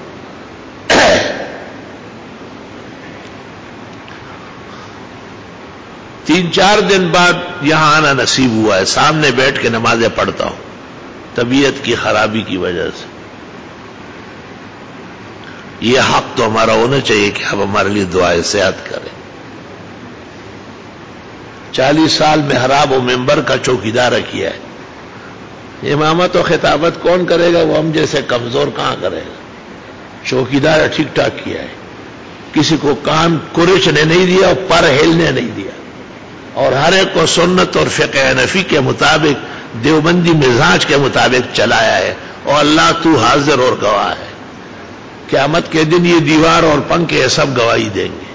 تین چار دن بعد یہاں آنا نصیب ہوا ہے، سامنے بیٹھ کے نمازیں پڑھتا ہوں طبیعت کی خرابی کی وجہ سے. یہ حق تو ہمارا ہونا چاہیے کہ آپ ہمارے لیے دعائیں صحت کریں. چالیس سال محراب و ممبر کا چوکیدار کیا ہے، امامت و خطابت کون کرے گا؟ وہ ہم جیسے کمزور کہاں کرے گا؟ چوکیدار ٹھیک ٹھاک کیا ہے، کسی کو کان کرچنے نہیں دیا اور پر ہلنے نہیں دیا، اور ہر ایک کو سنت اور فقہ حنفی کے مطابق دیوبندی مزاج کے مطابق چلایا ہے. اور اللہ تو حاضر اور گواہ ہے، قیامت کے دن یہ دیوار اور پنکھے سب گواہی دیں گے.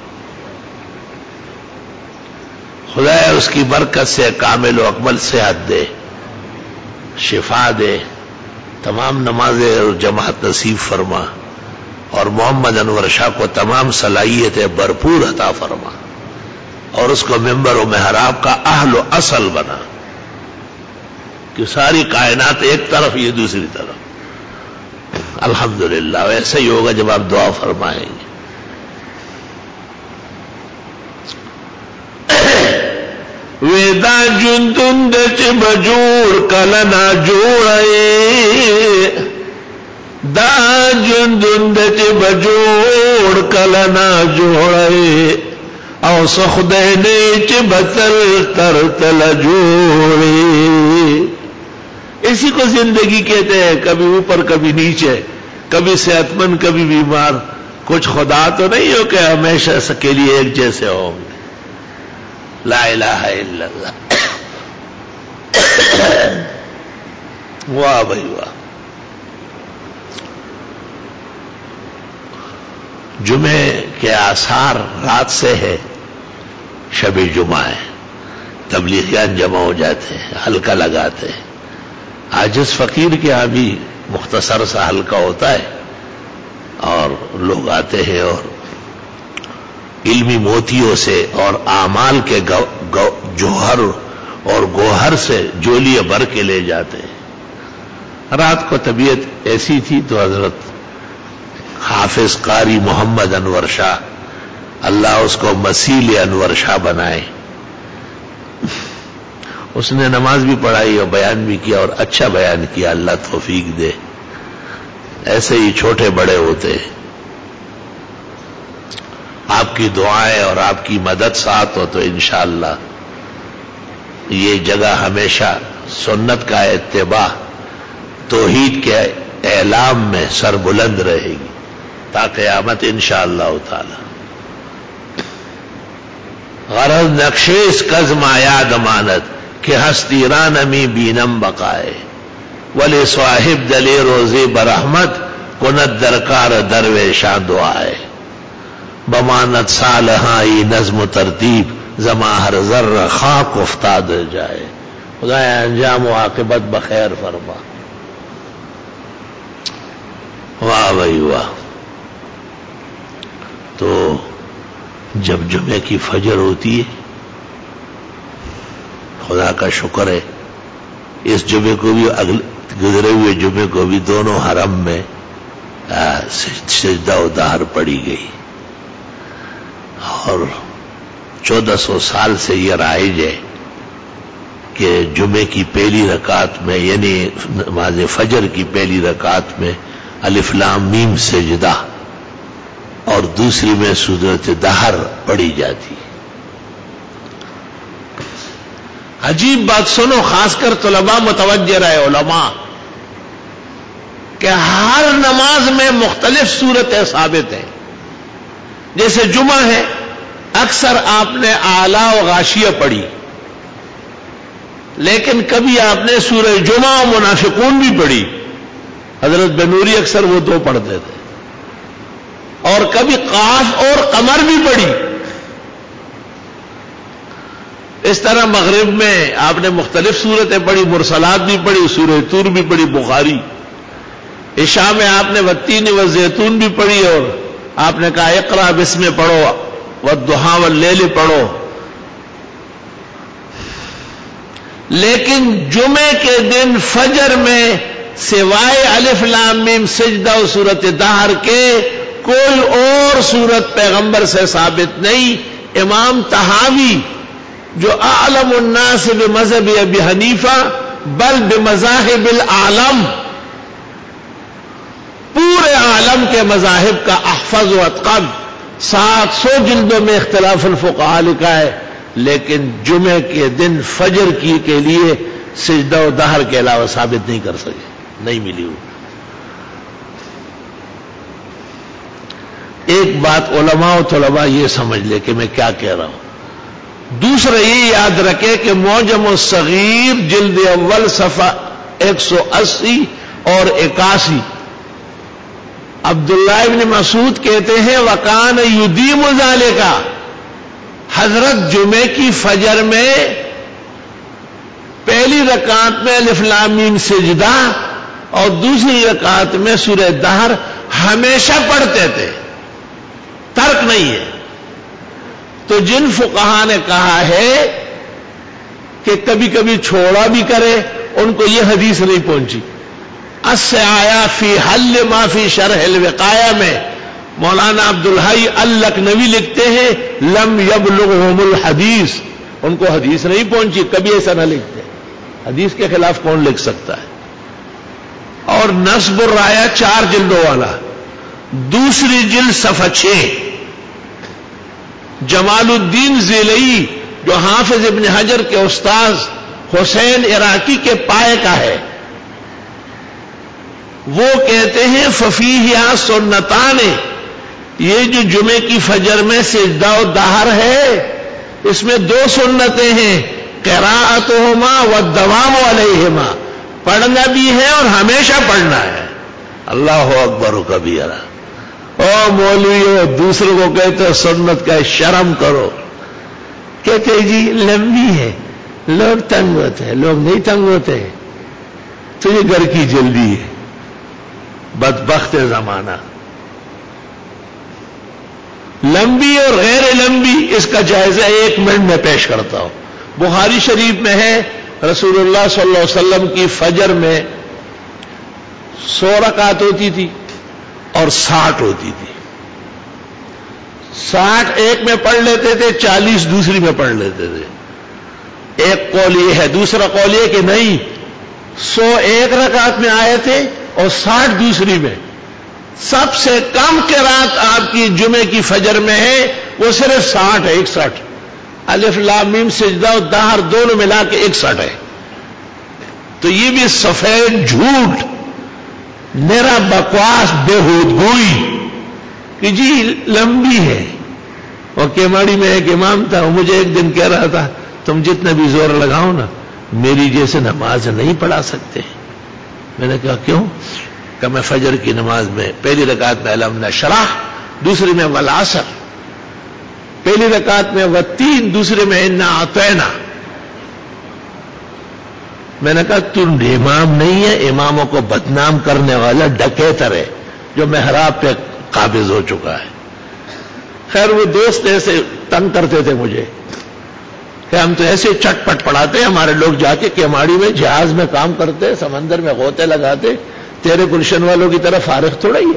خدا اس کی برکت سے کامل و اکمل صحت دے، شفا دے، تمام نمازیں اور جماعت نصیب فرما، اور محمد انور شاہ کو تمام صلاحیتیں بھرپور عطا فرما، اور اس کو ممبر و محراب کا اہل و اصل بنا کہ ساری کائنات ایک طرف یہ دوسری طرف. الحمدللہ. ویسے ہی ہوگا جب آپ دعا فرمائیں گے. ویدا جن دچ بجوڑ کلنا جوڑے دا جن دچ بجوڑ کلنا جوڑے او سخدے نیچ بتل تر تل جوڑے. اسی کو زندگی کہتے ہیں، کبھی اوپر کبھی نیچے، کبھی صحت مند کبھی بیمار. کچھ خدا تو نہیں ہو کہ ہمیشہ کے لیے ایک جیسے ہوں گے. لا الہ الا اللہ. واہ بھائی واہ. جمعے کے آثار رات سے ہے، شب جمعہ ہے، تبلیغیان جمع ہو جاتے ہیں، حلقہ لگاتے ہیں. عاجز فقیر کے یہاں بھی مختصر سا حلقہ ہوتا ہے، اور لوگ آتے ہیں اور علمی موتیوں سے اور اعمال کے جوہر اور گوہر سے جولیے بھر کے لے جاتے ہیں. رات کو طبیعت ایسی تھی تو حضرت حافظ قاری محمد انور شاہ، اللہ اس کو مسیل انور شاہ بنائے، اس نے نماز بھی پڑھائی اور بیان بھی کیا، اور اچھا بیان کیا. اللہ توفیق دے. ایسے ہی چھوٹے بڑے ہوتے ہیں. آپ کی دعائیں اور آپ کی مدد ساتھ ہو تو انشاءاللہ یہ جگہ ہمیشہ سنت کا اتباع، توحید کے اعلام میں سر بلند رہے گی تا قیامت انشاءاللہ تعالی. غرض نقشیس کزم آیاد امانت کہ ہستی رانمی بینم بقائے، ولی صاحب دلی روزی برحمت کنت درکار درویشاں دعائے. بمانت صالحائی نظم و ترتیب زما ہر ذر خاک افتاد جائے. خدا انجام و عاقبت بخیر فرما. واہ بھائی واہ. تو جب جمعے کی فجر ہوتی ہے، خدا کا شکر ہے اس جمعے کو بھی گزرے ہوئے جمعے کو بھی دونوں حرم میں سجدہ و دہر پڑی گئی، اور چودہ سو سال سے یہ رائج ہے کہ جمعے کی پہلی رکعت میں یعنی نماز فجر کی پہلی رکعت میں الف لام میم سجدہ اور دوسری میں سورۃ دہر پڑھی جاتی. عجیب بات سنو، خاص کر طلباء متوجہ رہے، علماء، کہ ہر نماز میں مختلف صورتیں ثابت ہیں. جیسے جمعہ ہے، اکثر آپ نے اعلیٰ و غاشیہ پڑھی، لیکن کبھی آپ نے سورہ جمعہ و منافقون بھی پڑھی. حضرت بنوری اکثر وہ دو پڑھتے تھے. اور کبھی قاف اور قمر بھی پڑھی. اس طرح مغرب میں آپ نے مختلف صورتیں پڑھی، مرسلات بھی پڑھی، سورہ طور بھی پڑھی بخاری. عشاء میں آپ نے والتین والزیتون بھی پڑھی اور آپ نے کہا اقرا بسم پڑھو، والضحی واللیل پڑھو. لیکن جمعے کے دن فجر میں سوائے الف لام میم سجدہ و سورۃ دہر کے کوئی اور سورت پیغمبر سے ثابت نہیں. امام طحاوی جو اعلم الناس بمذہب ابی حنیفہ بل بمذاہب العالم، پورے عالم کے مذاہب کا احفظ و اتقن، سات سو جلدوں میں اختلاف الفقہاء لکھا ہے، لیکن جمعے کے دن فجر کی کے لیے سجدہ و دہر کے علاوہ ثابت نہیں کر سکے، نہیں ملی وہ. ایک بات علماء و طلباء یہ سمجھ لے کہ میں کیا کہہ رہا ہوں. دوسرا یہ یاد رکھے کہ معجم الصغیر جلد اول صفحہ ایک سو اسی اور اکاسی، عبداللہ ابن مسعود کہتے ہیں وکان یدیم ذالک، حضرت جمعے کی فجر میں پہلی رکعت میں الف لام میم سجدہ اور دوسری رکعت میں سورہ دہر ہمیشہ پڑھتے تھے، ترک نہیں ہے. تو جن فقہاء نے کہا ہے کہ کبھی کبھی چھوڑا بھی کرے، ان کو یہ حدیث نہیں پہنچی. اس سے آیا فی حل ما فی شرح الوقایہ میں مولانا عبدالحی اللکھنوی لکھتے ہیں لم یبلغہم الحدیث، ان کو حدیث نہیں پہنچی. کبھی ایسا نہ لکھتے، حدیث کے خلاف کون لکھ سکتا ہے. اور نصب الرایا چار جلدوں والا، دوسری جلد صفحہ چھ، جمال الدین ذیلئی جو حافظ ابن حجر کے استاذ حسین عراقی کے پائے کا ہے، وہ کہتے ہیں ففیہا سنتان، یہ جو جمعے کی فجر میں سجدہ و دہر ہے اس میں دو سنتیں ہیں، قراءتہما والدوام علیہما، پڑھنا بھی ہے اور ہمیشہ پڑھنا ہے. اللہ اکبر کبیرہ. او مولویو، دوسروں کو کہتے سنت کا شرم کرو. کہتے جی لمبی ہے، لوگ تنگ ہوتے ہیں. لوگ نہیں تنگ ہوتے، تجھے گھر کی جلدی ہے. بدبخت زمانہ. لمبی اور غیر لمبی اس کا جائزہ ایک منٹ میں پیش کرتا ہوں. بخاری شریف میں ہے رسول اللہ صلی اللہ علیہ وسلم کی فجر میں سو رکعت ہوتی تھی اور ساٹھ ہوتی تھی. ساٹھ ایک میں پڑھ لیتے تھے، چالیس دوسری میں پڑھ لیتے تھے. ایک قول یہ ہے. دوسرا قول یہ کہ نہیں، سو ایک رکعت میں آئے تھے اور ساٹھ دوسری میں. سب سے کم قرات آپ کی جمعے کی فجر میں ہے وہ صرف ساٹھ ہے، اکسٹھ. الف لام میم سجدہ و دہر دونوں ملا کے اکسٹھ ہے. تو یہ بھی سفید جھوٹ، میرا بکواس، بےہود گوئی کہ جی لمبی ہے. اور کیماڑی میں ایک امام تھا، وہ مجھے ایک دن کہہ رہا تھا تم جتنا بھی زور لگاؤ نا میری جیسے نماز نہیں پڑھا سکتے. میں نے کہا کیوں؟ کہ میں فجر کی نماز میں پہلی رکعت میں الم نشرح، دوسری میں والعصر، پہلی رکعت میں والتین، دوسرے میں انا اعطینا. میں نے کہا تم امام نہیں ہے، اماموں کو بدنام کرنے والا ڈکیتر ہے جو محراب پہ قابض ہو چکا ہے. خیر وہ دوست ایسے تنگ کرتے تھے مجھے کہ ہم تو ایسے چٹ پٹ پڑھاتے، ہمارے لوگ جا کے کیماڑی میں جہاز میں کام کرتے، سمندر میں غوطے لگاتے، تیرے گلشن والوں کی طرف فارغ تھوڑا ہی ہے.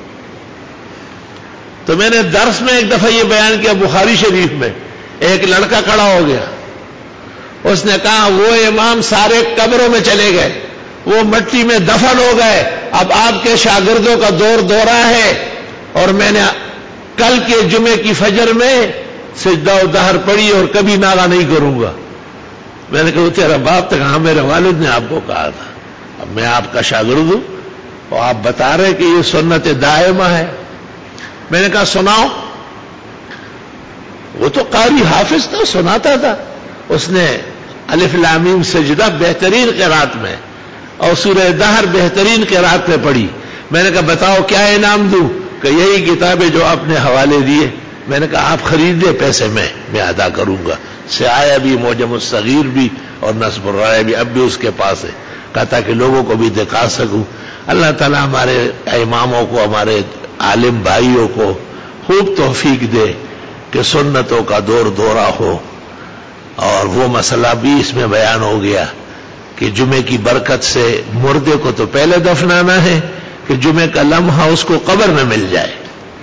تو میں نے درس میں ایک دفعہ یہ بیان کیا بخاری شریف میں، ایک لڑکا کھڑا ہو گیا، اس نے کہا وہ امام سارے قبروں میں چلے گئے، وہ مٹی میں دفن ہو گئے، اب آپ کے شاگردوں کا دور دورہ ہے، اور میں نے کل کے جمعے کی فجر میں سجدہ و دہر پڑی اور کبھی ناغہ نہیں کروں گا۔ میں نے کہا وہ تیرا باپ تھا؟ کہا میرے والد نے آپ کو کہا تھا، اب میں آپ کا شاگرد ہوں اور آپ بتا رہے کہ یہ سنت دائمہ ہے۔ میں نے کہا سناؤ۔ وہ تو قاری حافظ تھا، سناتا تھا۔ اس نے الف لام میم سجدہ بہترین قرات میں اور سورہ دہر بہترین قرات میں پڑھی۔ میں نے کہا بتاؤ کیا انعام دوں؟ کہ یہی کتابیں جو آپ نے حوالے دیے۔ میں نے کہا آپ خرید لیں، پیسے میں میں ادا کروں گا۔ سعایہ بھی، معجم الصغیر بھی اور نصب الرائے بھی اب بھی اس کے پاس ہے، کہا تاکہ لوگوں کو بھی دکھا سکوں۔ اللہ تعالیٰ ہمارے اماموں کو، ہمارے عالم بھائیوں کو خوب توفیق دے کہ سنتوں کا دور دورہ ہو۔ اور وہ مسئلہ بھی اس میں بیان ہو گیا کہ جمعے کی برکت سے مردے کو تو پہلے دفنانا ہے کہ جمعے کا لمحہ اس کو قبر میں مل جائے،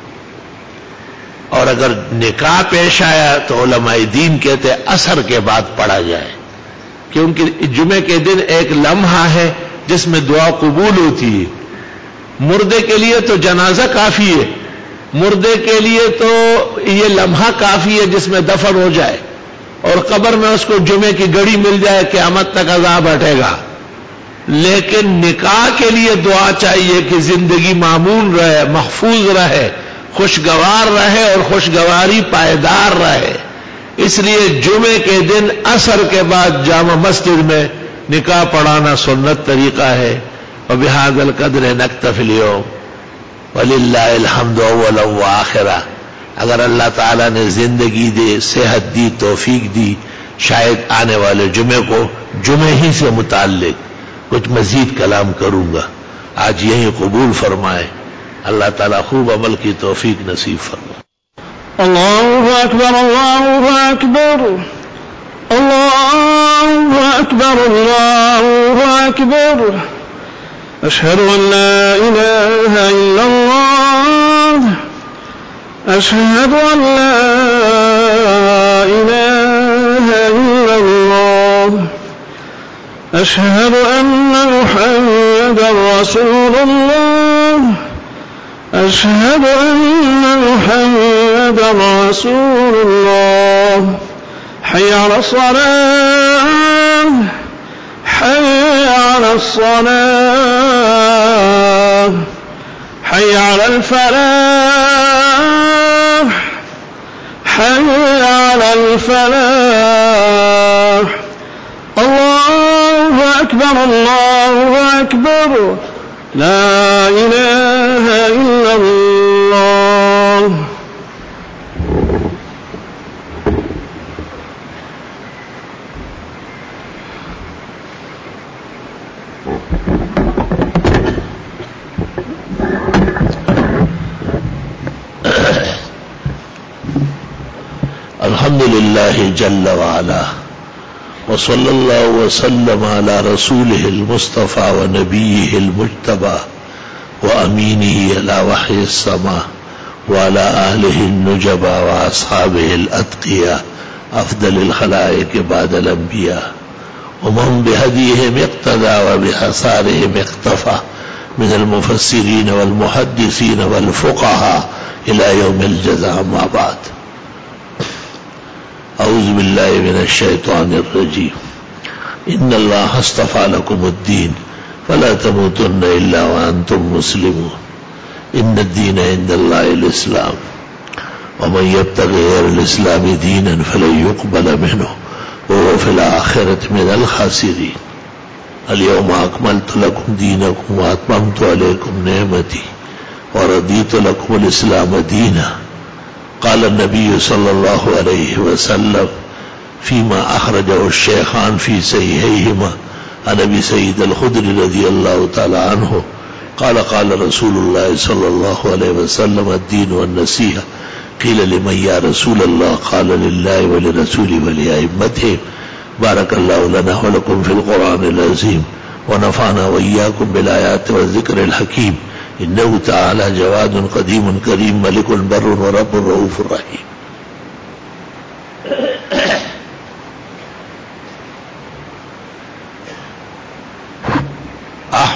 اور اگر نکاح پیش آیا تو علماء دین کہتے عصر کے بعد پڑھا جائے، کیونکہ جمعے کے دن ایک لمحہ ہے جس میں دعا قبول ہوتی ہے۔ مردے کے لیے تو جنازہ کافی ہے، مردے کے لیے تو یہ لمحہ کافی ہے جس میں دفن ہو جائے اور قبر میں اس کو جمعے کی گھڑی مل جائے، قیامت تک عذاب ہٹے گا۔ لیکن نکاح کے لیے دعا چاہیے کہ زندگی معمول رہے، محفوظ رہے، خوشگوار رہے اور خوشگواری پائیدار رہے۔ اس لیے جمعے کے دن عصر کے بعد جامع مسجد میں نکاح پڑھانا سنت طریقہ ہے۔ وبہذا القدر نکتفی اليوم وللہ الحمد اولا وآخرہ۔ اگر اللہ تعالیٰ نے زندگی دے، صحت دی، توفیق دی، شاید آنے والے جمعے کو جمعے ہی سے متعلق کچھ مزید کلام کروں گا۔ آج یہی قبول فرمائے، اللہ تعالیٰ خوب عمل کی توفیق نصیب فرمائے۔ اللہ اکبر، اللہ اکبر، اللہ اکبر، اللہ اکبر، اشہد ان لا الہ الا اللہ، اشہد ان لا الہ الا اللہ، اشہد ان محمدا رسول اللہ، اشہد ان محمدا رسول اللہ، حی علی الصلاة، حی علی الصلاة، حی علی الفلاح، حی علی الفلاح۔ اللہ اکبر، اللہ اکبر، لا الہ الا اللہ۔ الحمد للہ جل وعلا، وصلی اللہ وسلم علی رسولہ المصطفى ونبیہ المجتبى وامینہ علی وحی السماء وعلی آلہ النجبى واصحابہ الاتقیاء افضل الخلائق بعد الانبیاء ومن بہدیہم اقتدى وبآثارہم اقتفى من المفسرین والمحدثین والفقہاء الى یوم الجزاء، ما بعد۔ اعوذ باللہ من الشیطان الرجیم۔ ان اللہ اصطفى لکم الدین فلا تموتن الا وانتم مسلمون، ان الدین عند اللہ الاسلام، ومن یبتغ غیر الاسلام دینا فلن يقبل منه وهو في الآخرة من الخاسرین۔ اليوم اکملت لکم دینکم واتممت علیکم نعمتی ورضیت لکم الاسلام دینا۔ قال النبي صلى الله عليه وسلم فيما أخرجه الشيخان في صحيحيهما عن أبي سعيد الخدري رضي الله تعالى عنه قال قال رسول الله صلى الله عليه وسلم الدين والنصيحة، قيل لمن يا رسول الله؟ قال لله ولرسوله ولأئمته۔ بارك الله لنا ولكم في القرآن العظيم ونفعنا وإياكم بالآيات والذكر الحكيم، انه تعالی جواد قدیم کریم ملک بر ورب رؤوف رحیم۔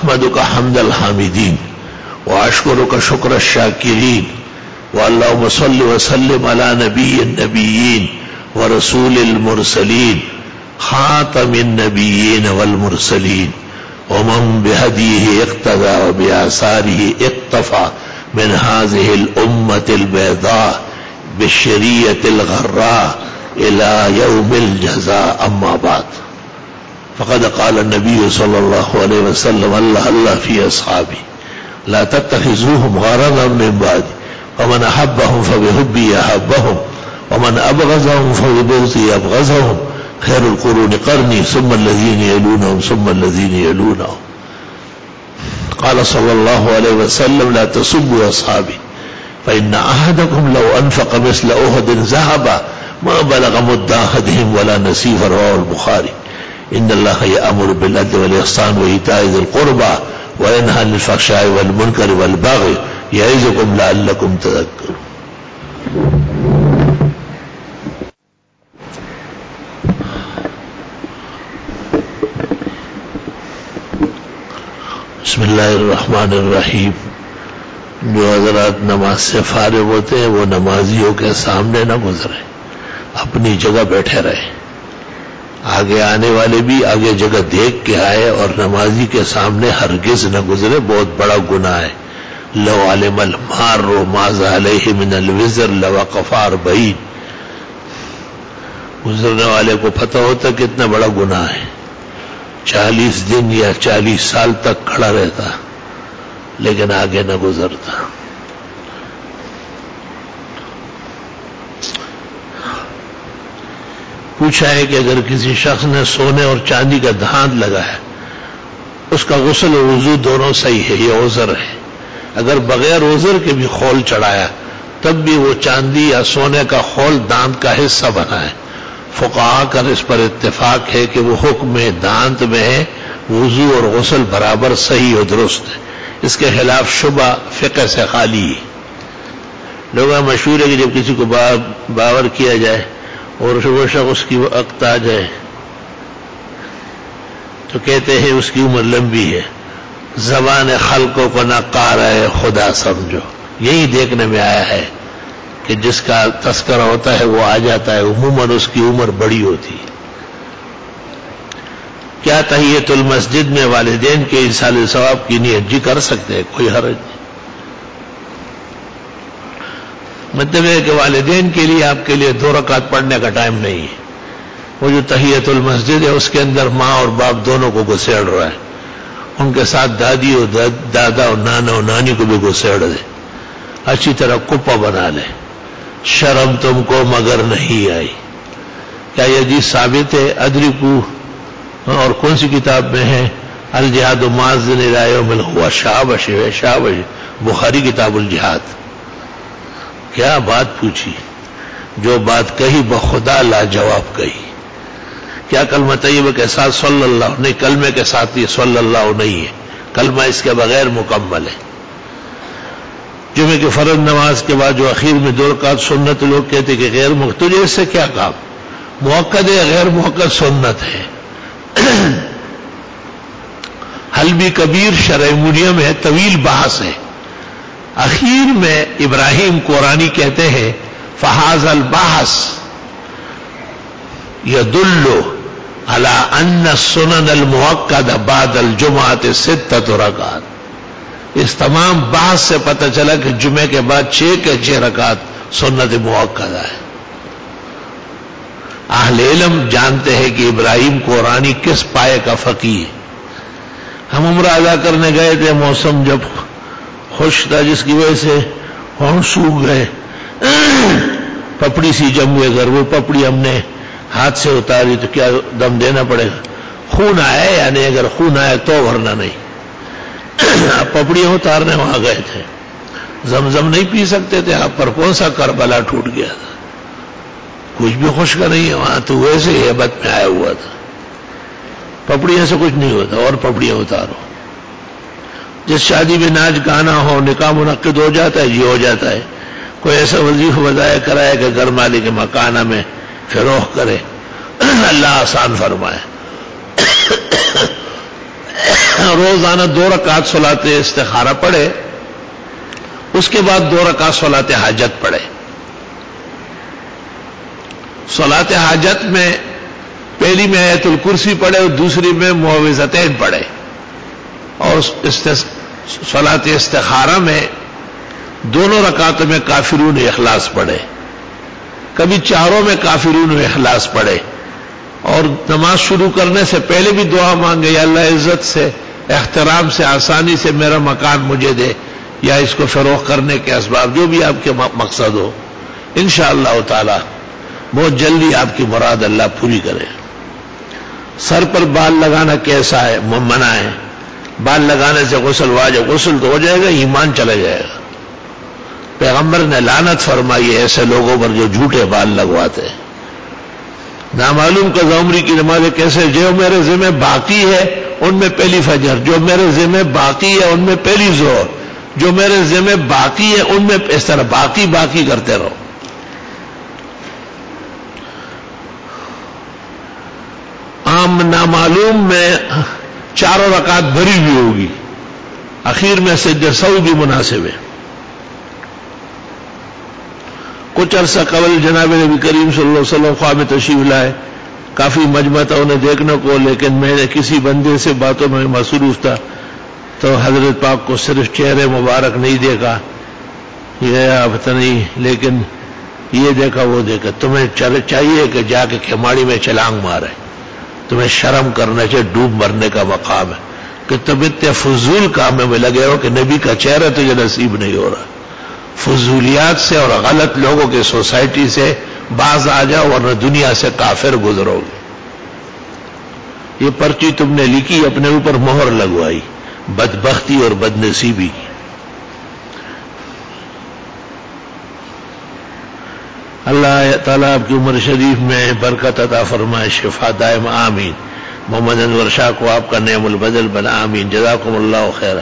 احمدک حمد الحامدین واشکرک شکر الشاکرین واللہم صل وسلم علی نبی النبیین ورسول المرسلین خاتم النبیین والمرسلین ومن بهدیہ اقتدى وبآثارہ اقتفى من هذه الأمة البيضاء بالشریعة الغراء إلى يوم الجزاء. أما بعد فقد قال النبي صلى الله عليه وسلم الله الله في أصحابي لا تتخذوهم غرضا من بعدي ومن أحبهم فبحبي أحبهم ومن أبغضهم فببغضي أبغضهم خير القرون قرني ثم الذين يلونهم ثم الذين يلونهم. قال صلى الله عليه وسلم لا تسبوا أصحابي فإن أحدكم لو أنفق مثل أحد ذهبا ما بلغ مد أحدهم ولا نصيفه. رواه البخاري. إن الله يأمر بالعدل والإحسان وإيتاء ذي القربى وينهى عن الفحشاء والمنكر والبغي يعظكم لعلكم تذكرون. بسم اللہ الرحمن الرحیم. جو حضرات نماز سے فارغ ہوتے ہیں وہ نمازیوں کے سامنے نہ گزرے، اپنی جگہ بیٹھے رہے. آگے آنے والے بھی آگے جگہ دیکھ کے آئے اور نمازی کے سامنے ہرگز نہ گزرے، بہت بڑا گناہ ہے. لو علم المار ماذا علیہ من الوزر لوقف اربعین. گزرنے والے کو پتہ ہوتا کتنا بڑا گناہ ہے، چالیس دن یا چالیس سال تک کھڑا رہتا لیکن آگے نہ گزرتا. پوچھا ہے کہ اگر کسی شخص نے سونے اور چاندی کا دھاند لگایا اس کا غسل و وضو دونوں صحیح ہے، یہ عذر ہے. اگر بغیر عذر کے بھی خول چڑھایا تب بھی وہ چاندی یا سونے کا خول دانت کا حصہ بنا ہے. فقہا کا اس پر اتفاق ہے کہ وہ حکم دانت میں ہے، وضو اور غسل برابر صحیح و درست ہے. اس کے خلاف شبہ فقہ سے خالی ہے. لوگوں مشہور ہے کہ جب کسی کو باور کیا جائے اور وہ شخص اس کی وقت آ جائے تو کہتے ہیں اس کی عمر لمبی ہے. زبان خلقوں کو نہ قارئ خدا سمجھو. یہی دیکھنے میں آیا ہے کہ جس کا تذکرہ ہوتا ہے وہ آ جاتا ہے، عموماً اس کی عمر بڑی ہوتی ہے. کیا تحیۃ المسجد میں والدین کے ایصال ثواب کی نیت جی کر سکتے ہیں، کوئی حرج نہیں. مطلب ہے کہ والدین کے لیے آپ کے لیے دو رکعت پڑھنے کا ٹائم نہیں ہے. وہ جو تحیۃ المسجد ہے اس کے اندر ماں اور باپ دونوں کو گھسیڑ رہا ہے، ان کے ساتھ دادی اور دادا اور نانا اور نانی کو بھی گھسیڑ دے، اچھی طرح کپا بنا لے. شرم تم کو مگر نہیں آئی. کیا یہ حدیث ثابت ہے؟ ادرکو اور کون سی کتاب میں ہے؟ الجہاد ماذن الی یوم القیامہ. شابش شابش، بخاری کتاب الجہاد. کیا بات پوچھی، جو بات کہی بخدا لاجواب کہی. کیا کلمہ طیبہ کے ساتھ صلی اللہ نہیں، کلمے کے ساتھ یہ صلی اللہ نہیں ہے، کلمہ اس کے بغیر مکمل ہے. جمعے کی فرض نماز کے بعد جو اخیر میں دو رکعت سنت، لوگ کہتے کہ غیر مؤکد، اس سے کیا کام؟ مؤکد ہے، غیر مؤکد سنت ہے. حلبی کبیر شرح مریم ہے، طویل بحث ہے. اخیر میں ابراہیم قرانی کہتے ہیں فہذا البحث يدل على ان السنن المؤکدہ بعد الجمعۃ ستۃ رکعات. اس تمام بحث سے پتہ چلا کہ جمعے کے بعد چھ کے چھ رکعت سنت مؤکدہ ہے. اہل علم جانتے ہیں کہ ابراہیم قرانی کس پائے کا فقیہ ہے. ہم عمرہ ادا کرنے گئے تھے، موسم جب خوش تھا جس کی وجہ سے ہم سوکھ گئے، پپڑی سی جم ہوئے گھر. وہ پپڑی ہم نے ہاتھ سے اتاری تو کیا دم دینا پڑے گا؟ خون آیا یعنی اگر خون آیا تو ورنہ نہیں. آپ پپڑیاں اتارنے وہاں گئے تھے، زمزم نہیں پی سکتے تھے. آپ پر کون سا کربلا ٹوٹ گیا تھا؟ کچھ بھی خوش کا نہیں ہے وہاں تو ویسے ہیبت میں آیا ہوا تھا. پپڑیاں سے کچھ نہیں ہوتا، اور پپڑیاں اتارو. جس شادی میں ناچ گانا ہو، نکاح منعقد ہو جاتا ہے جی ہو جاتا ہے. کوئی ایسا وظیفہ بتایا کرائے کہ گھر مالک کے مکانہ میں فروغ کرے، اللہ آسان فرمائے. روزانہ دو رکعت صلاۃ استخارہ پڑھے، اس کے بعد دو رکعت صلاۃ حاجت پڑھے۔ صلاۃ حاجت میں پہلی میں آیت الکرسی پڑھے اور دوسری میں معوذتین پڑھے، اور صلاۃ استخارہ میں دونوں رکعتوں میں کافرون اخلاص پڑھے، کبھی چاروں میں کافرون اخلاص پڑھے، اور نماز شروع کرنے سے پہلے بھی دعا مانگے، یا اللہ عزت سے، احترام سے، آسانی سے میرا مکان مجھے دے، یا اس کو فروغ کرنے کے اسباب، جو بھی آپ کے مقصد ہو، انشاءاللہ تعالی بہت جلدی آپ کی مراد اللہ پوری کرے۔ سر پر بال لگانا کیسا ہے؟ منع ہے۔ بال لگانے سے غسل واجب، غسل تو ہو جائے گا، ایمان چلا جائے گا۔ پیغمبر نے لعنت فرمائی ہے ایسے لوگوں پر جو جھوٹے بال لگواتے ہیں۔ نامعلوم قضا عمری کی نمازیں کیسے؟ جو میرے ذمہ باقی ہے ان میں پہلی فجر، جو میرے ذمہ باقی ہے ان میں پہلی ظہر، جو میرے ذمہ باقی ہے ان میں اس طرح باقی باقی کرتے رہو۔ عام نامعلوم میں چاروں رکعت بھری ہوئی ہوگی، اخیر میں سجدہ سہو بھی مناسب ہے۔ کچھ عرصہ قبل جناب نبی کریم صلی اللہ علیہ وسلم خواہ میں تشریف لائے، کافی مجمع تھا انہیں دیکھنے کو، لیکن میں نے کسی بندے سے باتوں میں مصروف تھا تو حضرت پاک کو صرف چہرے مبارک نہیں دیکھا، یہ پتہ نہیں، لیکن یہ دیکھا وہ دیکھا۔ تمہیں چاہیے کہ جا کے کھماڑی میں چھلانگ مارے، تمہیں شرم کرنے سے ڈوب مرنے کا مقام ہے کہ تم اتنے فضول کاموں میں لگے ہو کہ نبی کا چہرہ تجھے نصیب نہیں ہو رہا۔ فضولیات سے اور غلط لوگوں کی سوسائٹی سے باز آ جاؤ ورنہ دنیا سے کافر گزرو گے۔ یہ پرچی تم نے لکھی، اپنے اوپر مہر لگوائی، بدبختی اور بدنصیبی کی۔ اللہ تعالیٰ آپ کی عمر شریف میں برکت عطا فرمائے، شفا دائم، آمین۔ محمد انور شاہ کو آپ کا نعم البدل بنا، آمین۔ جزاکم اللہ خیر۔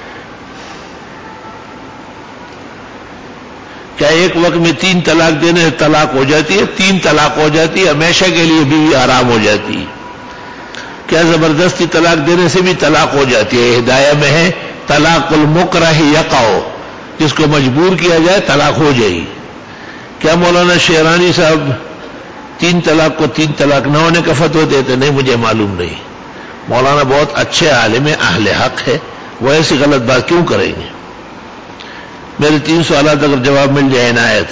کیا ایک وقت میں تین طلاق دینے سے طلاق ہو جاتی ہے؟ تین طلاق ہو جاتی ہے، ہمیشہ کے لیے بیوی آرام ہو جاتی ہے۔ کیا زبردستی طلاق دینے سے بھی طلاق ہو جاتی ہے؟ ہدایہ میں ہے طلاق المکرہ یقع، جس کو مجبور کیا جائے طلاق ہو جائے گی۔ کیا مولانا شیرانی صاحب تین طلاق کو تین طلاق نہ ہونے کا فتویٰ دیتے؟ نہیں، مجھے معلوم نہیں۔ مولانا بہت اچھے عالم اہل حق ہے، وہ ایسی غلط بات کیوں کریں گے؟ میرے تین سوالات اگر جواب مل جائے عنایت۔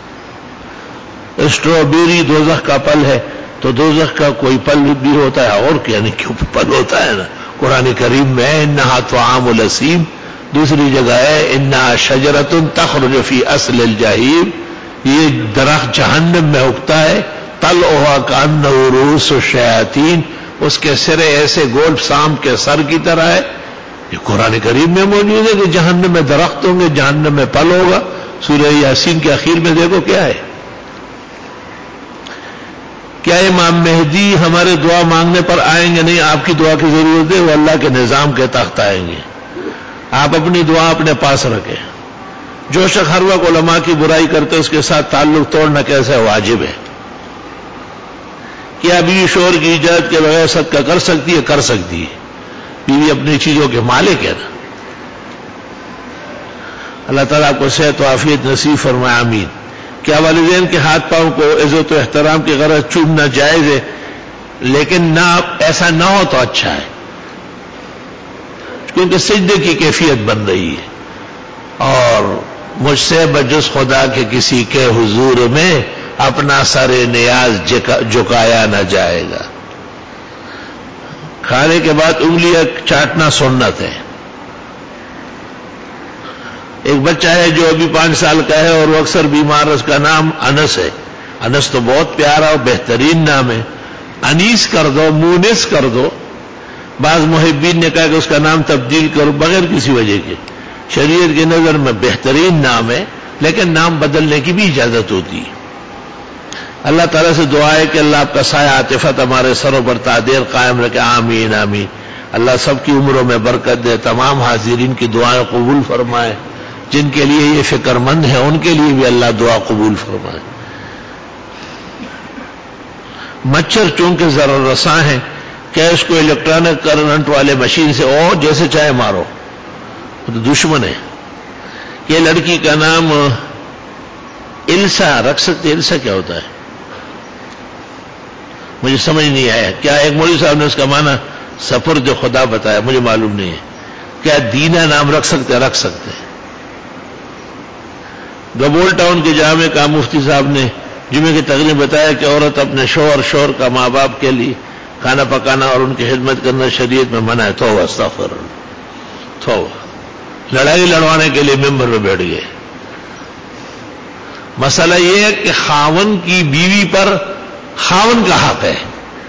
اسٹرابیری دوزخ کا پھل ہے، تو دوزخ کا کوئی پھل بھی ہوتا ہے، اور کیا نہیں، کیوں پھل ہوتا ہے نا۔ قرآن کریم میں انہا طعام الاسیم، دوسری جگہ ہے انہا شجرۃ تخرج فی اصل الجحیم، یہ درخت جہنم میں اگتا ہے، طلعھا کأنہ رؤوس الشیاطین، اس کے سرے ایسے گول سام کے سر کی طرح ہے۔ یہ قرآن کریم میں موجود ہے کہ جہنم میں درخت ہوں گے، جہنم میں پھل ہوگا۔ سورہ یاسین کے اخیر میں دیکھو کیا ہے۔ کیا امام مہدی ہمارے دعا مانگنے پر آئیں گے؟ نہیں، آپ کی دعا کی ضرورت ہے، وہ اللہ کے نظام کے تحت آئیں گے۔ آپ اپنی دعا اپنے پاس رکھیں۔ جو شخص ہر وقت علماء کی برائی کرتے اس کے ساتھ تعلق توڑنا کیسے واجب ہے؟ کیا بیوی شوہر کی اجازت کے بغیر صدقہ کر سکتی ہے؟ کر سکتی ہے، بیوی اپنی چیزوں کے مالک ہے نا۔ اللہ تعالیٰ آپ کو صحت و عافیت نصیب فرمائے، آمین۔ کیا والدین کے ہاتھ پاؤں کو عزت و احترام کی غرض چومنا جائز ہے؟ لیکن نہ ایسا نہ ہو تو اچھا ہے، کیونکہ سجدے کی کیفیت بن رہی ہے، اور مجھ سے بجز خدا کے کسی کے حضور میں اپنا سر نیاز جھکایا نہ جائے گا۔ کھانے کے بعد انگلیاں چاٹنا سنت ہے۔ ایک بچہ ہے جو ابھی پانچ سال کا ہے اور وہ اکثر بیمار، اس کا نام انس ہے۔ انس تو بہت پیارا اور بہترین نام ہے، انیس کر دو، مونس کر دو۔ بعض محبین نے کہا کہ اس کا نام تبدیل کرو، بغیر کسی وجہ کے۔ شریعت کی نظر میں بہترین نام ہے، لیکن نام بدلنے کی بھی اجازت ہوتی ہے۔ اللہ تعالیٰ سے دعا ہے کہ اللہ آپ کا سایہ عاطفت ہمارے سروں پر تعدیر قائم رکھے، آمین آمین۔ اللہ سب کی عمروں میں برکت دے، تمام حاضرین کی دعائیں قبول فرمائے، جن کے لیے یہ فکر مند ہے ان کے لیے بھی اللہ دعا قبول فرمائے۔ مچھر چونکہ ضرر رساں ہیں، کہ اس کو الیکٹرانک کرنٹ والے مشین سے او جیسے چاہے مارو، وہ تو دشمن ہے۔ یہ لڑکی کا نام السا رکھ سکتے؟ السا کیا ہوتا ہے مجھے سمجھ نہیں آیا۔ کیا ایک مولوی صاحب نے اس کا معنی سفر جو خدا بتایا، مجھے معلوم نہیں ہے۔ کیا دینا نام رکھ سکتے؟ رکھ سکتے ہیں۔ گبول ٹاؤن کے جامع کا مفتی صاحب نے جمعے کی تقریر بتایا کہ عورت اپنے شوہر شوہر کا ماں باپ کے لیے کھانا پکانا اور ان کی خدمت کرنا شریعت میں منع ہے۔ توبہ استغفر اللہ، توبہ۔ لڑائی لڑوانے کے لیے ممبر میں بیٹھ گئے۔ مسئلہ یہ ہے کہ خاون کی بیوی پر خاون کا حق ہے،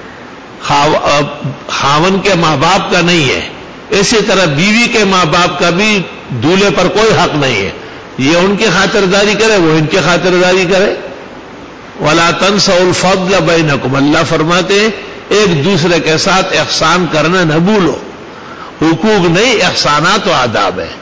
خاون کے ماں باپ کا نہیں ہے۔ اسی طرح بیوی کے ماں باپ کا بھی دولہے پر کوئی حق نہیں ہے۔ یہ ان کی خاطرداری کرے، وہ ان کی خاطرداری کرے۔ وَلَا تَنْسَوْا الْفَضْلَ بَيْنَكُمْ، اللہ فرماتے ہیں ایک دوسرے کے ساتھ احسان کرنا نہ بھولو۔ حقوق نہیں، احسانات و آداب ہے۔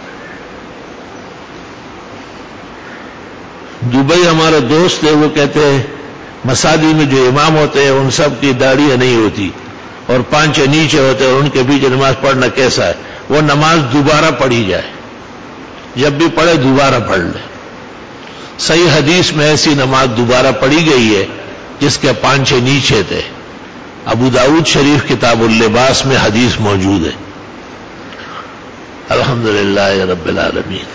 دبئی ہمارے دوست ہے، وہ کہتے ہیں مساجد میں جو امام ہوتے ہیں ان سب کی داڑھیاں نہیں ہوتی اور پانچے نیچے ہوتے ہیں اور ان کے بیچ نماز پڑھنا کیسا ہے؟ وہ نماز دوبارہ پڑھی جائے، جب بھی پڑھے دوبارہ پڑھ لے۔ صحیح حدیث میں ایسی نماز دوبارہ پڑھی گئی ہے جس کے پانچے نیچے تھے۔ ابو داؤد شریف کتاب اللباس میں حدیث موجود ہے۔ الحمدللہ رب العالمین،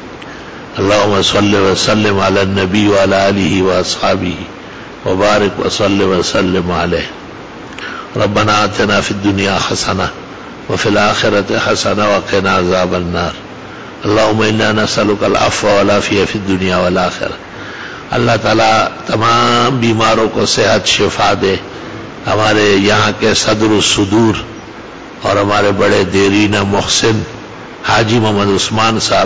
اللہم صلی وسلم علی النبی وعلی آلہ واصحابہ وبارک وسلم وسلم علیہ۔ ربنا آتنا فی الدنیا حسنہ وفی الآخرۃ حسنہ وقنا عذاب النار۔ اللہم انا نسألک العفو والعافیہ فی الدنیا والآخرہ۔ اللہ تعالیٰ تمام بیماروں کو صحت شفا دے۔ ہمارے یہاں کے صدر الصدور اور ہمارے بڑے دیرینہ محسن حاجی محمد عثمان صاحب،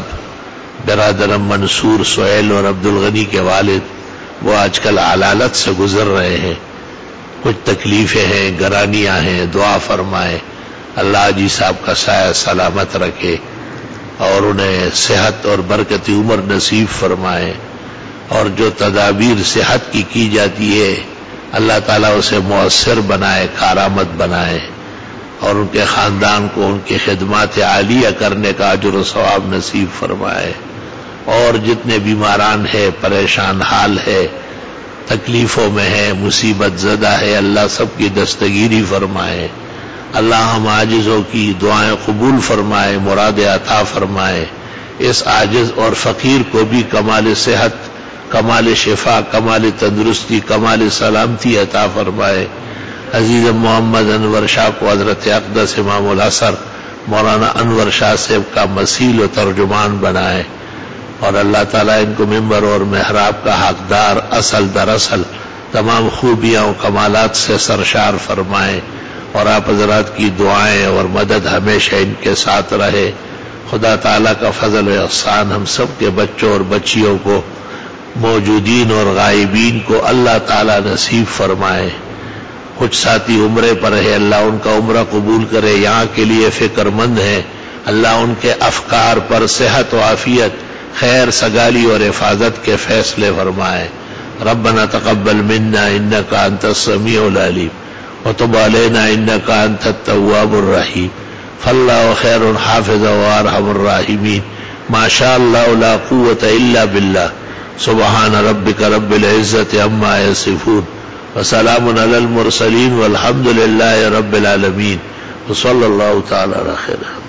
برادر منصور سہیل اور عبد الغنی کے والد، وہ آج کل علالت سے گزر رہے ہیں، کچھ تکلیفیں ہیں، گرانیاں ہیں، دعا فرمائے اللہ حاجی صاحب کا سایہ سلامت رکھے اور انہیں صحت اور برکتی عمر نصیب فرمائے، اور جو تدابیر صحت کی کی جاتی ہے اللہ تعالیٰ اسے مؤثر بنائے، کارآمد بنائے، اور ان کے خاندان کو ان کی خدمات عالیہ کرنے کا اجر و ثواب نصیب فرمائے۔ اور جتنے بیماران ہیں، پریشان حال ہے، تکلیفوں میں ہے، مصیبت زدہ ہے، اللہ سب کی دستگیری فرمائے۔ اللہ ہم عاجزوں کی دعائیں قبول فرمائے، مراد عطا فرمائے۔ اس عاجز اور فقیر کو بھی کمال صحت، کمال شفا، کمال تندرستی، کمال سلامتی عطا فرمائے۔ عزیز محمد انور شاہ کو حضرت اقدس امام الحسن مولانا انور شاہ صاحب کا مسیل و ترجمان بنائے، اور اللہ تعالیٰ ان کو ممبر اور محراب کا حقدار اصل در اصل تمام خوبیاں و کمالات سے سرشار فرمائے، اور آپ حضرات کی دعائیں اور مدد ہمیشہ ان کے ساتھ رہے۔ خدا تعالیٰ کا فضل و احسان ہم سب کے بچوں اور بچیوں کو، موجودین اور غائبین کو اللہ تعالیٰ نصیب فرمائے۔ کچھ ساتھی عمرے پر ہے، اللہ ان کا عمرہ قبول کرے، یہاں کے لیے فکر مند ہیں، اللہ ان کے افکار پر صحت و عافیت، خیر سگالی اور حفاظت کے فیصلے فرمائے۔ ربنا تقبل منا انک انت السمیع العلیم وتب علینا انک انت التواب الرحیم۔ فاللہ خیر حافظ وارحم الراحمین۔ ما شاء اللہ لا قوة الا باللہ۔ سبحان ربک رب العزت عما یصفون وسلام علی المرسلین والحمد للہ رب العالمین۔ وصلی اللہ تعالی علی خیر۔